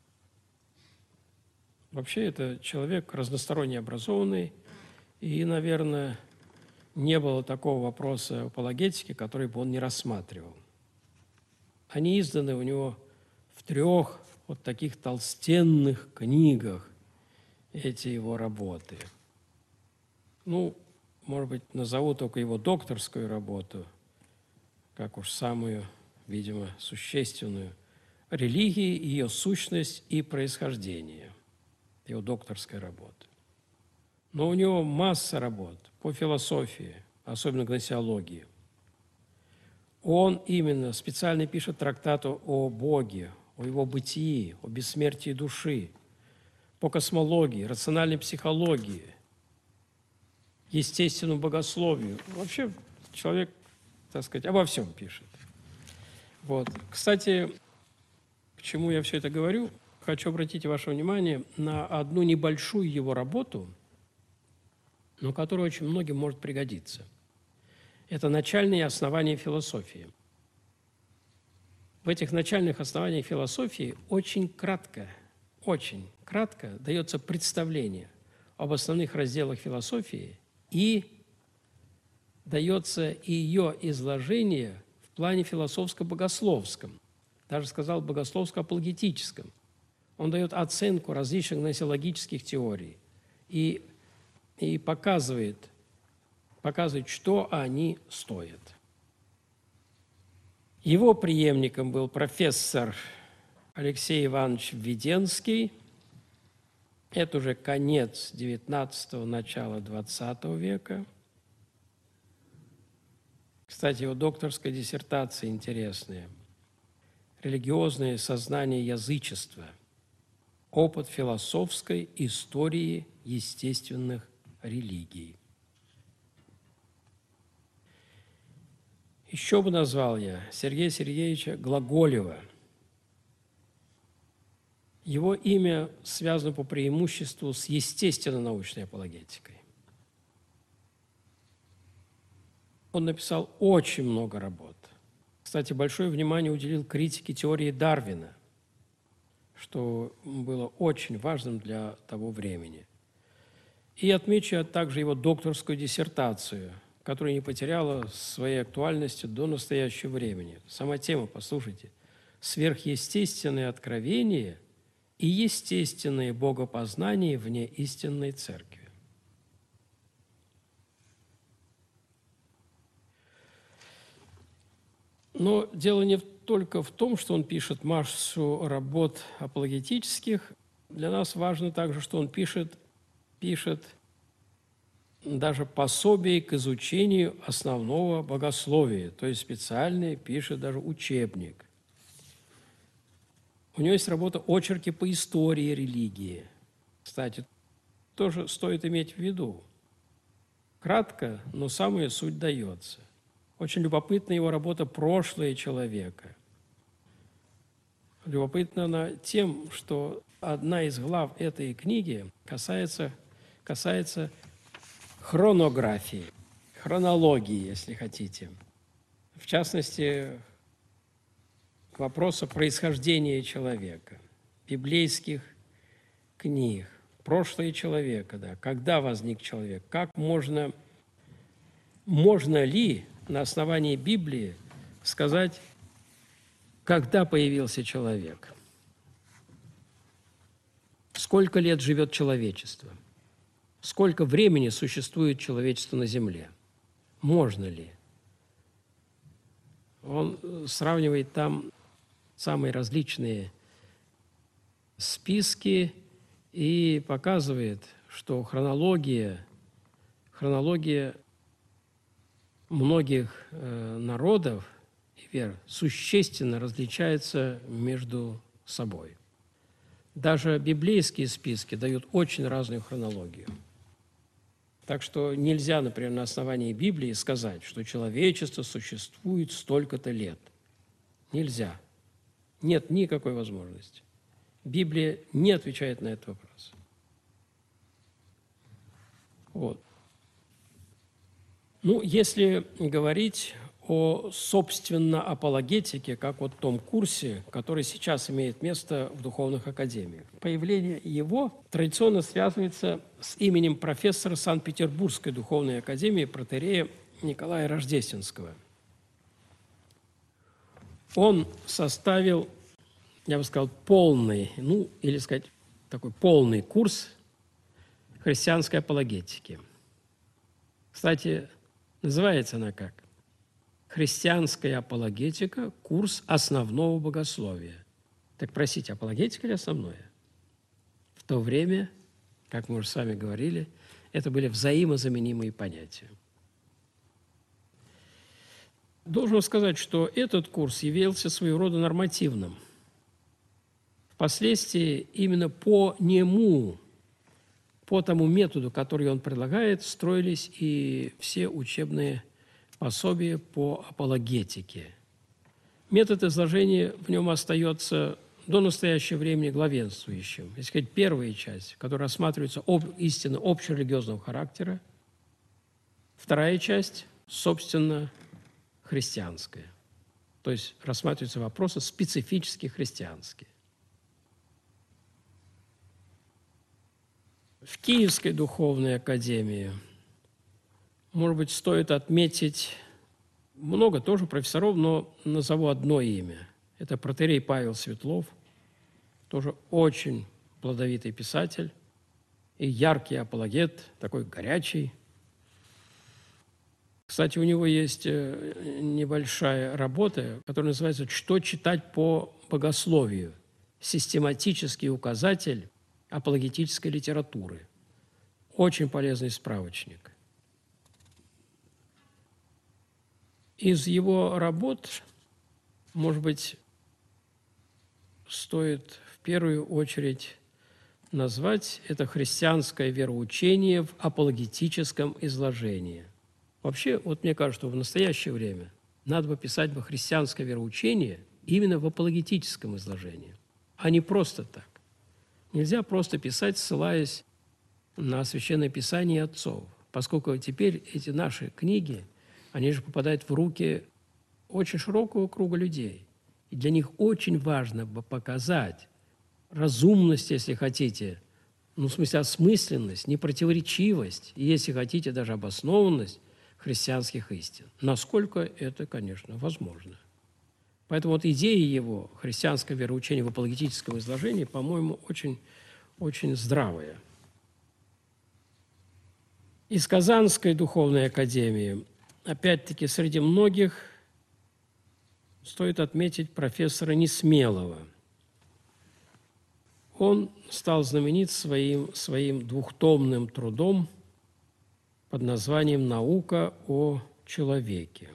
[SPEAKER 1] Вообще, это человек разносторонне образованный, и, наверное, не было такого вопроса апологетики, который бы он не рассматривал. Они изданы у него в трех вот таких толстенных книгах, эти его работы. Ну, может быть, назову только его докторскую работу, как уж самую, видимо, существенную. «Религия, ее сущность и происхождение». Его докторская работа. Но у него масса работ по философии, особенно гносеологии. Он именно специально пишет трактат о Боге, о его бытии, о бессмертии души, по космологии, рациональной психологии. естественному богословию. Вообще человек, так сказать, обо всем пишет. Вот. Кстати, к чему я все это говорю? Хочу обратить ваше внимание на одну небольшую его работу, но которая очень многим может пригодиться. Это начальные основания философии. В этих начальных основаниях философии очень кратко, очень кратко дается представление об основных разделах философии и дается ее изложение в плане философско-богословском, даже сказал богословско-апологетическом. Он дает оценку различных гносеологических теорий и, и показывает, показывает, что они стоят. Его преемником был профессор Алексей Иванович Введенский. Это уже конец девятнадцатого, начало двадцатого века. Кстати, его докторская диссертация интересная. «Религиозное сознание язычества. Опыт философской истории естественных религий». Еще бы назвал я Сергея Сергеевича Глаголева. Его имя связано по преимуществу с естественно-научной апологетикой. Он написал очень много работ. Кстати, большое внимание уделил критике теории Дарвина, что было очень важным для того времени. И отмечу также его докторскую диссертацию, которая не потеряла своей актуальности до настоящего времени. Сама тема, послушайте, «Сверхъестественные откровения и естественное богопознание вне истинной церкви». Но дело не только в том, что он пишет массу работ апологетических. Для нас важно также, что он пишет, пишет даже пособие к изучению основного богословия, то есть специальный пишет даже учебник. У него есть работа «Очерки по истории религии». Кстати, тоже стоит иметь в виду. Кратко, но самая суть дается. Очень любопытна его работа «Прошлое человека». Любопытна она тем, что одна из глав этой книги касается, касается хронографии, хронологии, если хотите. В частности, к вопросу происхождения человека, библейских книг, прошлое человека, да, когда возник человек, как можно, можно ли на основании Библии сказать, когда появился человек, сколько лет живет человечество, сколько времени существует человечество на Земле, можно ли. Он сравнивает там самые различные списки и показывает, что хронология, хронология многих э, народов и вер существенно различается между собой. Даже библейские списки дают очень разную хронологию. Так что нельзя, например, на основании Библии сказать, что человечество существует столько-то лет. Нельзя. Нет никакой возможности. Библия не отвечает на этот вопрос. Вот. Ну, если говорить о, собственно, апологетике, как вот в том курсе, который сейчас имеет место в духовных академиях. Появление его традиционно связывается с именем профессора Санкт-Петербургской духовной академии протоиерея Николая Рождественского. Он составил, я бы сказал, полный, ну, или сказать, такой полный курс христианской апологетики. Кстати, называется она как? «Христианская апологетика. Курс основного богословия». Так, простите, апологетика или основное? В то время, как мы уже с вами говорили, это были взаимозаменимые понятия. Должен сказать, что этот курс явился своего рода нормативным. Впоследствии именно по нему, по тому методу, который он предлагает, строились и все учебные пособия по апологетике. Метод изложения в нем остается до настоящего времени главенствующим. Если сказать, первая часть, которая рассматривается об, истинно общерелигиозного характера, вторая часть, собственно, христианская. То есть рассматриваются вопросы специфически христианские. В Киевской духовной академии, может быть, стоит отметить много тоже профессоров, но назову одно имя. Это протоиерей Павел Светлов, тоже очень плодовитый писатель и яркий апологет, такой горячий. Кстати, у него есть небольшая работа, которая называется «Что читать по богословию? Систематический указатель апологетической литературы». Очень полезный справочник. Из его работ, может быть, стоит в первую очередь назвать это христианское вероучение в апологетическом изложении. Вообще, вот мне кажется, что в настоящее время надо бы писать бы христианское вероучение именно в апологетическом изложении, а не просто так. Нельзя просто писать, ссылаясь на Священное Писание отцов, поскольку теперь эти наши книги, они же попадают в руки очень широкого круга людей. И для них очень важно бы показать разумность, если хотите, ну, в смысле осмысленность, непротиворечивость, и, если хотите, даже обоснованность христианских истин. Насколько это, конечно, возможно. Поэтому вот идея его, христианское вероучение в апологетическом изложении, по-моему, очень, очень здравая. Из Казанской духовной академии, опять-таки, среди многих стоит отметить профессора Несмелого. Он стал знаменит своим, своим двухтомным трудом под названием «Наука о человеке».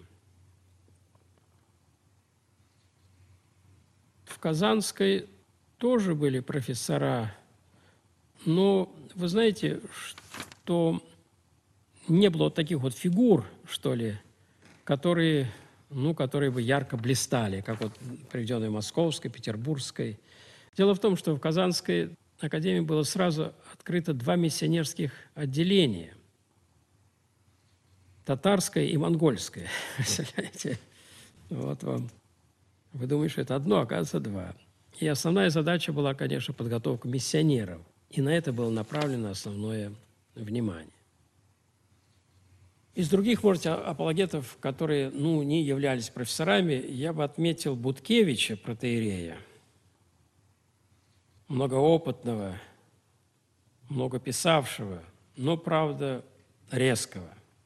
[SPEAKER 1] В Казанской тоже были профессора, но вы знаете, что не было таких вот фигур, что ли, которые, ну, которые бы ярко блистали, как вот приведенные Московской, Петербургской. Дело в том, что в Казанской академии было сразу открыто два миссионерских отделения – татарское и монгольское. Представляете? Вот вам. Вы думаете, что это одно, а оказывается, два. И основная задача была, конечно, подготовка миссионеров. И на это было направлено основное внимание. Из других, может, апологетов, которые, ну, не являлись профессорами, я бы отметил Буткевича, протоиерея, многоопытного, много писавшего, но, правда, резкого.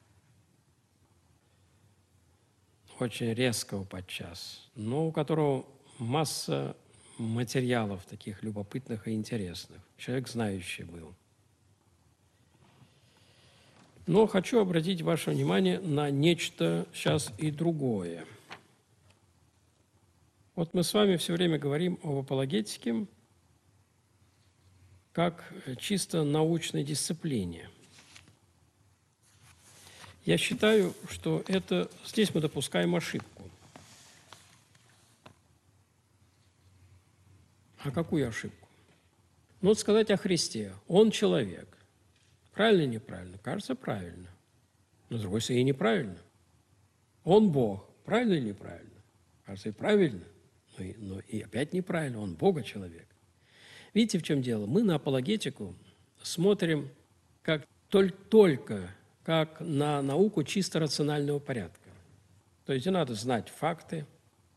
[SPEAKER 1] Очень резкого подчас, но у которого масса материалов таких любопытных и интересных. Человек знающий был. Но хочу обратить ваше внимание на нечто сейчас и другое. Вот мы с вами все время говорим об апологетике как чисто научной дисциплине. Я считаю, что это здесь мы допускаем ошибку. А какую ошибку? Ну, вот сказать о Христе. Он человек. Правильно или неправильно? Кажется, правильно. Но, с другой стороны, и неправильно. Он Бог. Правильно или неправильно? Кажется, и правильно. Но и, но и опять неправильно. Он Бога-человек. Видите, в чем дело? Мы на апологетику смотрим как только как на науку чисто рационального порядка. То есть не надо знать факты,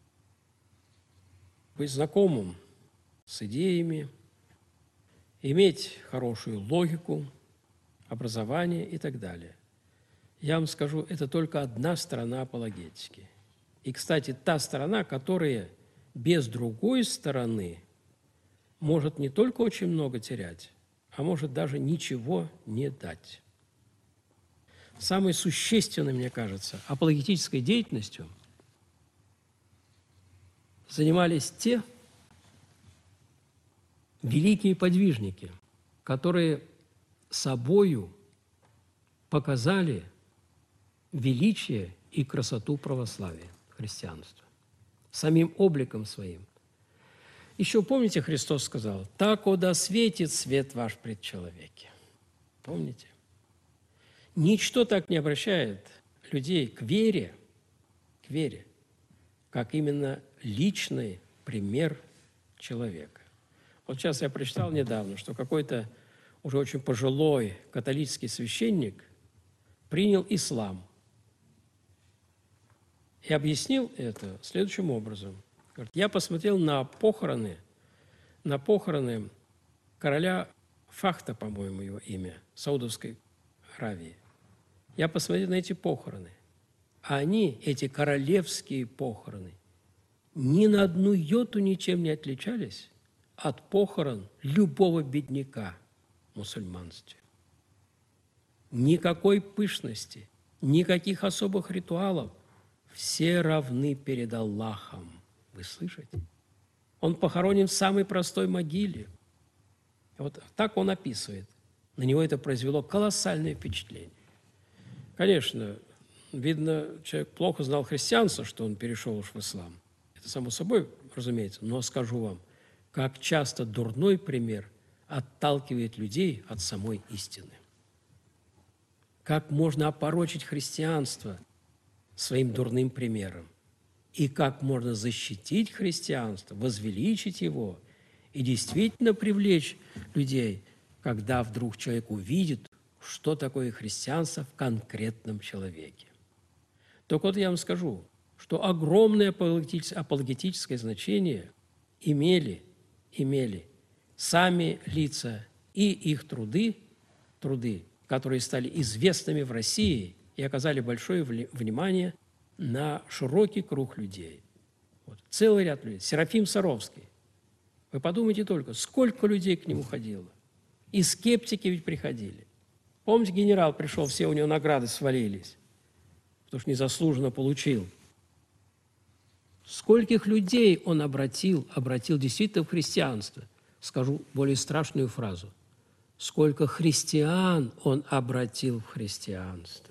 [SPEAKER 1] быть знакомым с идеями, иметь хорошую логику, образование и так далее. Я вам скажу, это только одна сторона апологетики. И, кстати, та сторона, которая без другой стороны может не только очень много терять, а может даже ничего не дать. Самой существенной, мне кажется, апологетической деятельностью занимались те великие подвижники, которые собою показали величие и красоту православия, христианства, самим обликом своим. Еще помните, Христос сказал: «Так да светит свет ваш пред человеке». Помните? Ничто так не обращает людей к вере, к вере, как именно личный пример человека. Вот сейчас я прочитал недавно, что какой-то уже очень пожилой католический священник принял ислам и объяснил это следующим образом. Говорит: я посмотрел на похороны, на похороны короля Фахта, по-моему, его имя, Саудовской Аравии. Я посмотрел на эти похороны, а они, эти королевские похороны, ни на одну йоту ничем не отличались от похорон любого бедняка в мусульманстве. Никакой пышности, никаких особых ритуалов. Все равны перед Аллахом. Вы слышите? Он похоронен в самой простой могиле. Вот так он описывает. На него это произвело колоссальное впечатление. Конечно, видно, человек плохо знал христианство, что он перешел уж в ислам. Это само собой, разумеется. Но скажу вам, как часто дурной пример отталкивает людей от самой истины. Как можно опорочить христианство своим дурным примером. И как можно защитить христианство, возвеличить его и действительно привлечь людей, когда вдруг человек увидит, что такое христианство в конкретном человеке. Так вот я вам скажу, что огромное апологетическое значение имели, имели сами лица и их труды, труды, которые стали известными в России и оказали большое внимание на широкий круг людей. Вот. Целый ряд людей. Серафим Саровский. Вы подумайте только, сколько людей к нему ходило. И скептики ведь приходили. Помните, генерал пришел, все у него награды свалились, потому что незаслуженно получил. Скольких людей он обратил, обратил действительно в христианство. Скажу более страшную фразу. Сколько христиан он обратил в христианство.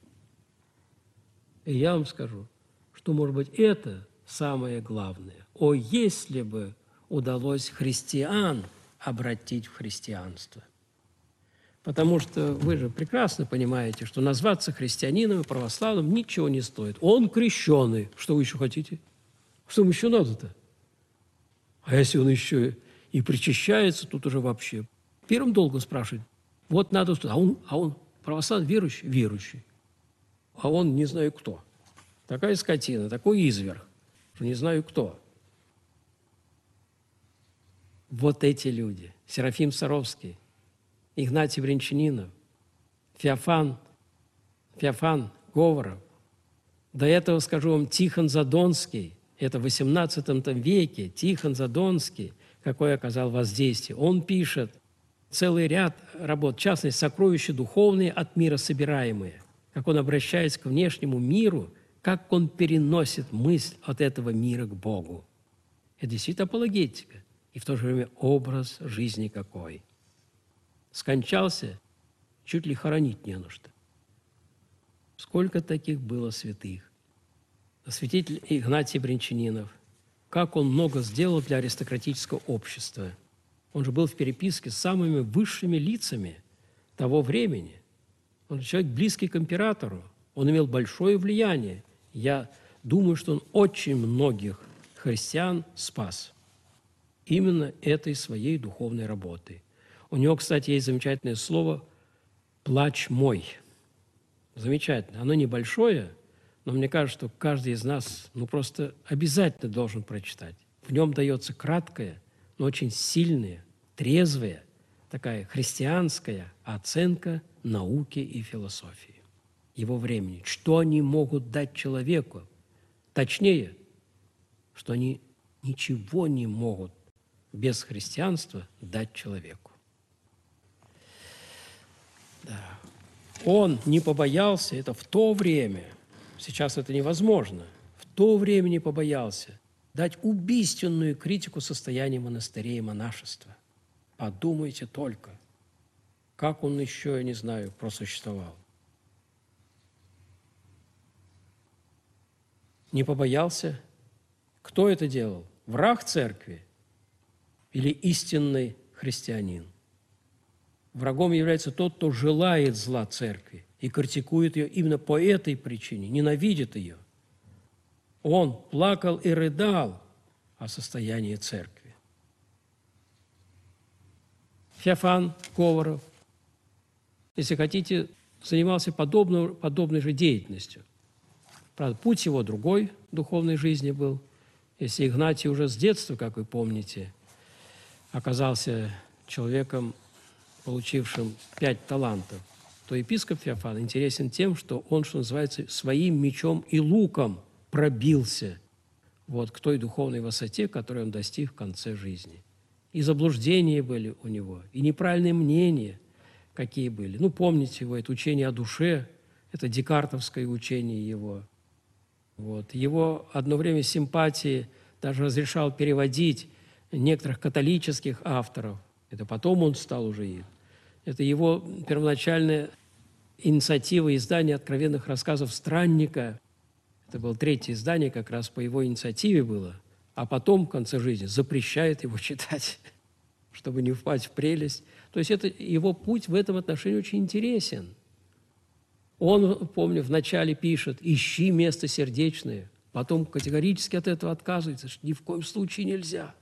[SPEAKER 1] И я вам скажу, что, может быть, это самое главное. О, если бы удалось христиан обратить в христианство. Потому что вы же прекрасно понимаете, что назваться христианином и православным ничего не стоит. Он крещеный. Что вы еще хотите? Что вам еще надо-то? А если он еще и причащается, тут уже вообще. Первым долгом спрашивает. Вот надо... А он, а он православный верующий? Верующий. А он не знаю кто. Такая скотина, такой изверг, что не знаю кто. Вот эти люди. Серафим Саровский, Игнатий Брянчанинов, Феофан, Феофан Говоров. До этого, скажу вам, Тихон Задонский, это в восемнадцатом веке, Тихон Задонский, какое оказал воздействие. Он пишет целый ряд работ, в частности, «Сокровища духовные от мира собираемые», как он обращается к внешнему миру, как он переносит мысль от этого мира к Богу. Это действительно апологетика, и в то же время образ жизни какой. Скончался, чуть ли хоронить не на что. Сколько таких было святых. Святитель Игнатий Брянчанинов, как он много сделал для аристократического общества. Он же был в переписке с самыми высшими лицами того времени. Он человек, близкий к императору. Он имел большое влияние. Я думаю, что он очень многих христиан спас именно этой своей духовной работой. У него, кстати, есть замечательное слово «плач мой». Замечательно. Оно небольшое, но мне кажется, что каждый из нас ну, просто обязательно должен прочитать. В нем дается краткая, но очень сильная, трезвая, такая христианская оценка науки и философии его времени. Что они могут дать человеку? Точнее, что они ничего не могут без христианства дать человеку. Да. Он не побоялся, это в то время, сейчас это невозможно, в то время не побоялся дать убийственную критику состояния монастырей и монашества. Подумайте только. Как он еще, я не знаю, просуществовал? Не побоялся? Кто это делал? Враг церкви или истинный христианин? Врагом является тот, кто желает зла церкви и критикует ее именно по этой причине, ненавидит ее. Он плакал и рыдал о состоянии церкви. Феофан Говоров, если хотите, занимался подобной, подобной же деятельностью. Правда, путь его другой духовной жизни был. Если Игнатий уже с детства, как вы помните, оказался человеком, получившим пять талантов, то епископ Феофан интересен тем, что он, что называется, своим мечом и луком пробился вот к той духовной высоте, которой он достиг в конце жизни. И заблуждения были у него, и неправильные мнения какие были. Ну, помните его, это учение о душе, это декартовское учение его. Вот. Его одно время симпатии даже разрешал переводить некоторых католических авторов. Это потом он стал уже их. Это его первоначальная инициатива издания откровенных рассказов «Странника». Это было третье издание, как раз по его инициативе было. А потом, в конце жизни, запрещает его читать, чтобы не впасть в прелесть. То есть это, его путь в этом отношении очень интересен. Он, помню, вначале пишет «ищи место сердечное», потом категорически от этого отказывается, что ни в коем случае нельзя.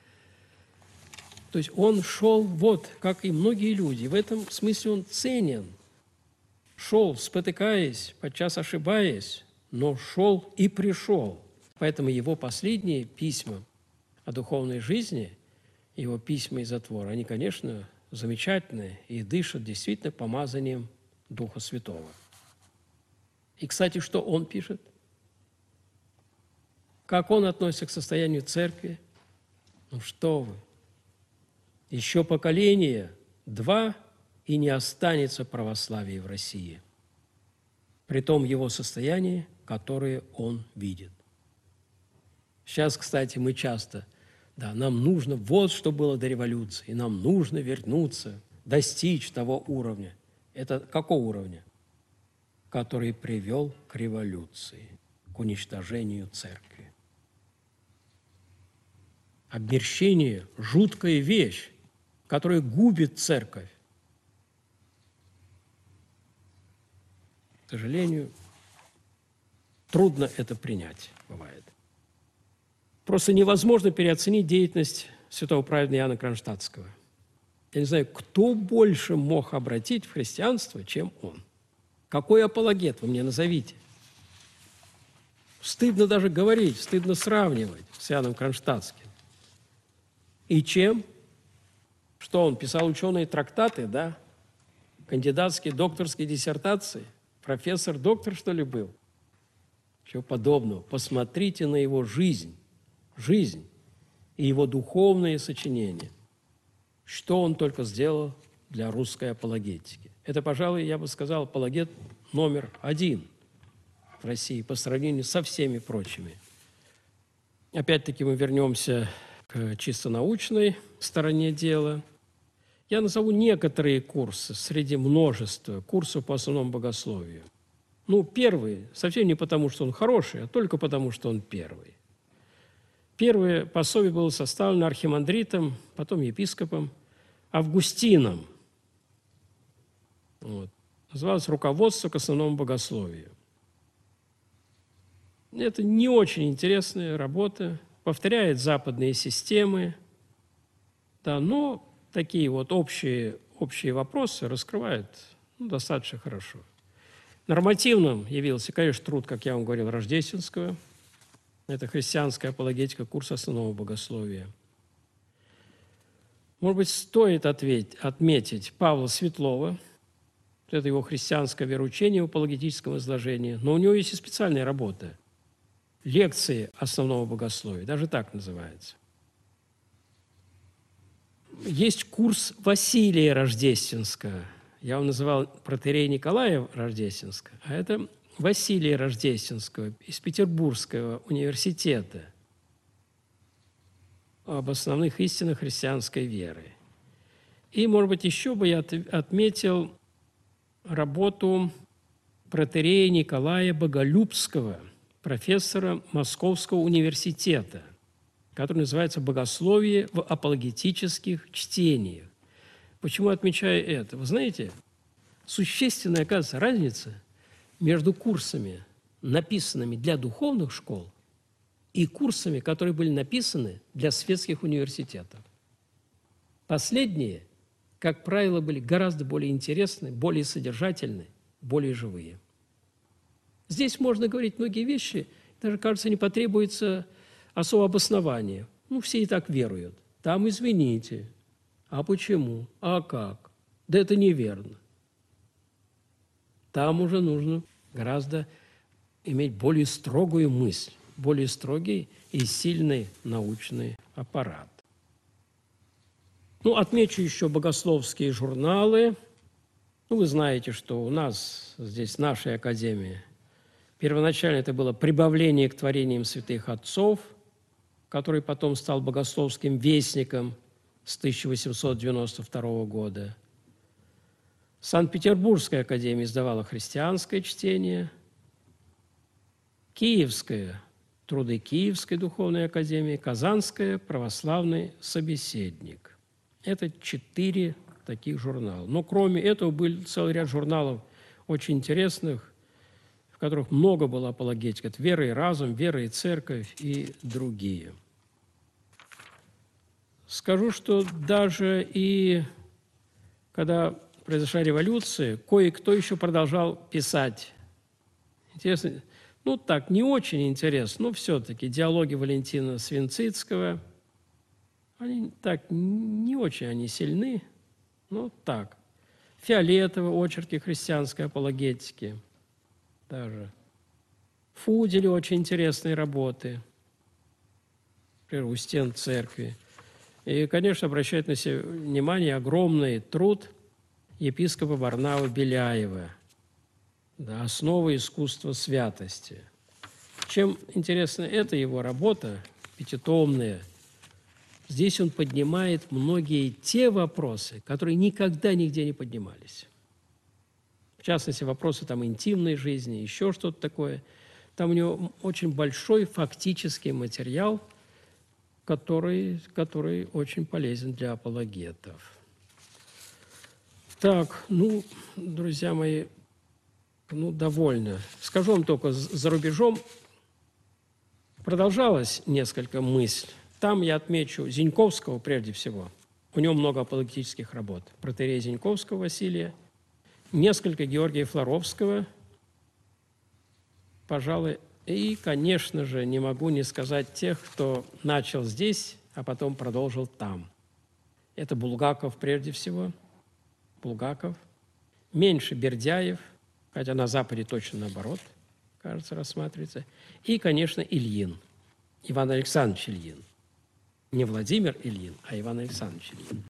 [SPEAKER 1] То есть он шел, вот, как и многие люди, в этом смысле он ценен. Шел, спотыкаясь, подчас ошибаясь, но шел и пришел. Поэтому его последние письма о духовной жизни, его письма из затвора, они, конечно, замечательные и дышат действительно помазанием Духа Святого. И, кстати, что он пишет? Как он относится к состоянию церкви? Ну что вы! Еще поколение, два, и не останется православия в России, при том его состоянии, которое он видит. Сейчас, кстати, мы часто, да, нам нужно, вот что было до революции, нам нужно вернуться, достичь того уровня. Это какого уровня? Который привел к революции, к уничтожению церкви. Обмерщение – жуткая вещь, которая губит церковь. К сожалению, трудно это принять, бывает. Просто невозможно переоценить деятельность святого праведного Иоанна Кронштадтского. Я не знаю, кто больше мог обратить в христианство, чем он. Какой апологет, вы мне назовите. Стыдно даже говорить, стыдно сравнивать с Иоанном Кронштадтским. И чем? Что он писал ученые трактаты, да? Кандидатские, докторские диссертации? Профессор, доктор, что ли, был? Чего подобного. Посмотрите на его жизнь, жизнь и его духовные сочинения. Что он только сделал для русской апологетики. Это, пожалуй, я бы сказал, апологет номер один в России по сравнению со всеми прочими. Опять-таки мы вернемся к чисто научной стороне дела. Я назову некоторые курсы среди множества курсов по основному богословию. Ну, первый, совсем не потому, что он хороший, а только потому, что он первый. Первое пособие было составлено архимандритом, потом епископом Августином. Вот. Называлось «Руководство к основному богословию». Это не очень интересная работа, повторяет западные системы, да, но такие вот общие, общие вопросы раскрывает ну, достаточно хорошо. Нормативным явился, конечно, труд, как я вам говорил, Рождественского. Это христианская апологетика, курс основного богословия. Может быть, стоит ответь, отметить Павла Светлова. Это его христианское вероучение в апологетическом изложении. Но у него есть и специальная работа. Лекции основного богословия. Даже так называется. Есть курс Василия Рождественского. Я вам называл протоиерея Николая Рождественского, а это Василия Рождественского из Петербургского университета об основных истинах христианской веры. И, может быть, еще бы я отметил работу протоиерея Николая Боголюбского, профессора Московского университета, который называется «Богословие в апологетических чтениях». Почему отмечаю это? Вы знаете, существенная, оказывается, разница между курсами, написанными для духовных школ, и курсами, которые были написаны для светских университетов. Последние, как правило, были гораздо более интересны, более содержательны, более живые. Здесь можно говорить многие вещи, даже, кажется, не потребуется особого обоснования. Ну, все и так веруют. Там, извините. А почему? А как? Да это неверно. Там уже нужно гораздо иметь более строгую мысль, более строгий и сильный научный аппарат. Ну, отмечу еще богословские журналы. Ну, вы знаете, что у нас здесь, в нашей академии, первоначально это было «Прибавление к творениям святых отцов», который потом стал богословским вестником с тысяча восемьсот девяносто второго года. Санкт-Петербургская академия издавала христианское чтение, Киевская – труды Киевской духовной академии, Казанская – православный собеседник. Это четыре таких журнала. Но кроме этого был целый ряд журналов очень интересных, в которых много было апологетики. Это «Вера и разум», «Вера и церковь» и другие. Скажу, что даже и когда произошла революция, кое-кто еще продолжал писать. Интересно, ну так, не очень интересно, но все-таки диалоги Валентина Свинцицкого, они так, не очень они сильны, но так. Фиолетово, очерки христианской апологетики даже. Фуделя очень интересные работы, например, «У стен церкви». И, конечно, обращает на себя внимание огромный труд епископа Варнавы Беляева да, «Основы искусства святости». Чем интересна эта его работа, пятитомная, здесь он поднимает многие те вопросы, которые никогда нигде не поднимались. В частности, вопросы там интимной жизни, еще что-то такое. Там у него очень большой фактический материал, который, который очень полезен для апологетов. Так, ну, друзья мои, ну, довольно. Скажу вам только, за рубежом продолжалась несколько мысль. Там я отмечу Зиньковского прежде всего. У него много апологетических работ. Протоиерея Зиньковского Василия, несколько Георгия Флоровского, пожалуй, и, конечно же, не могу не сказать тех, кто начал здесь, а потом продолжил там. Это Булгаков прежде всего, Булгаков, меньше Бердяев, хотя на Западе точно наоборот, кажется, рассматривается, и, конечно, Ильин, Иван Александрович Ильин. Не Владимир Ильин, а Иван Александрович Ильин.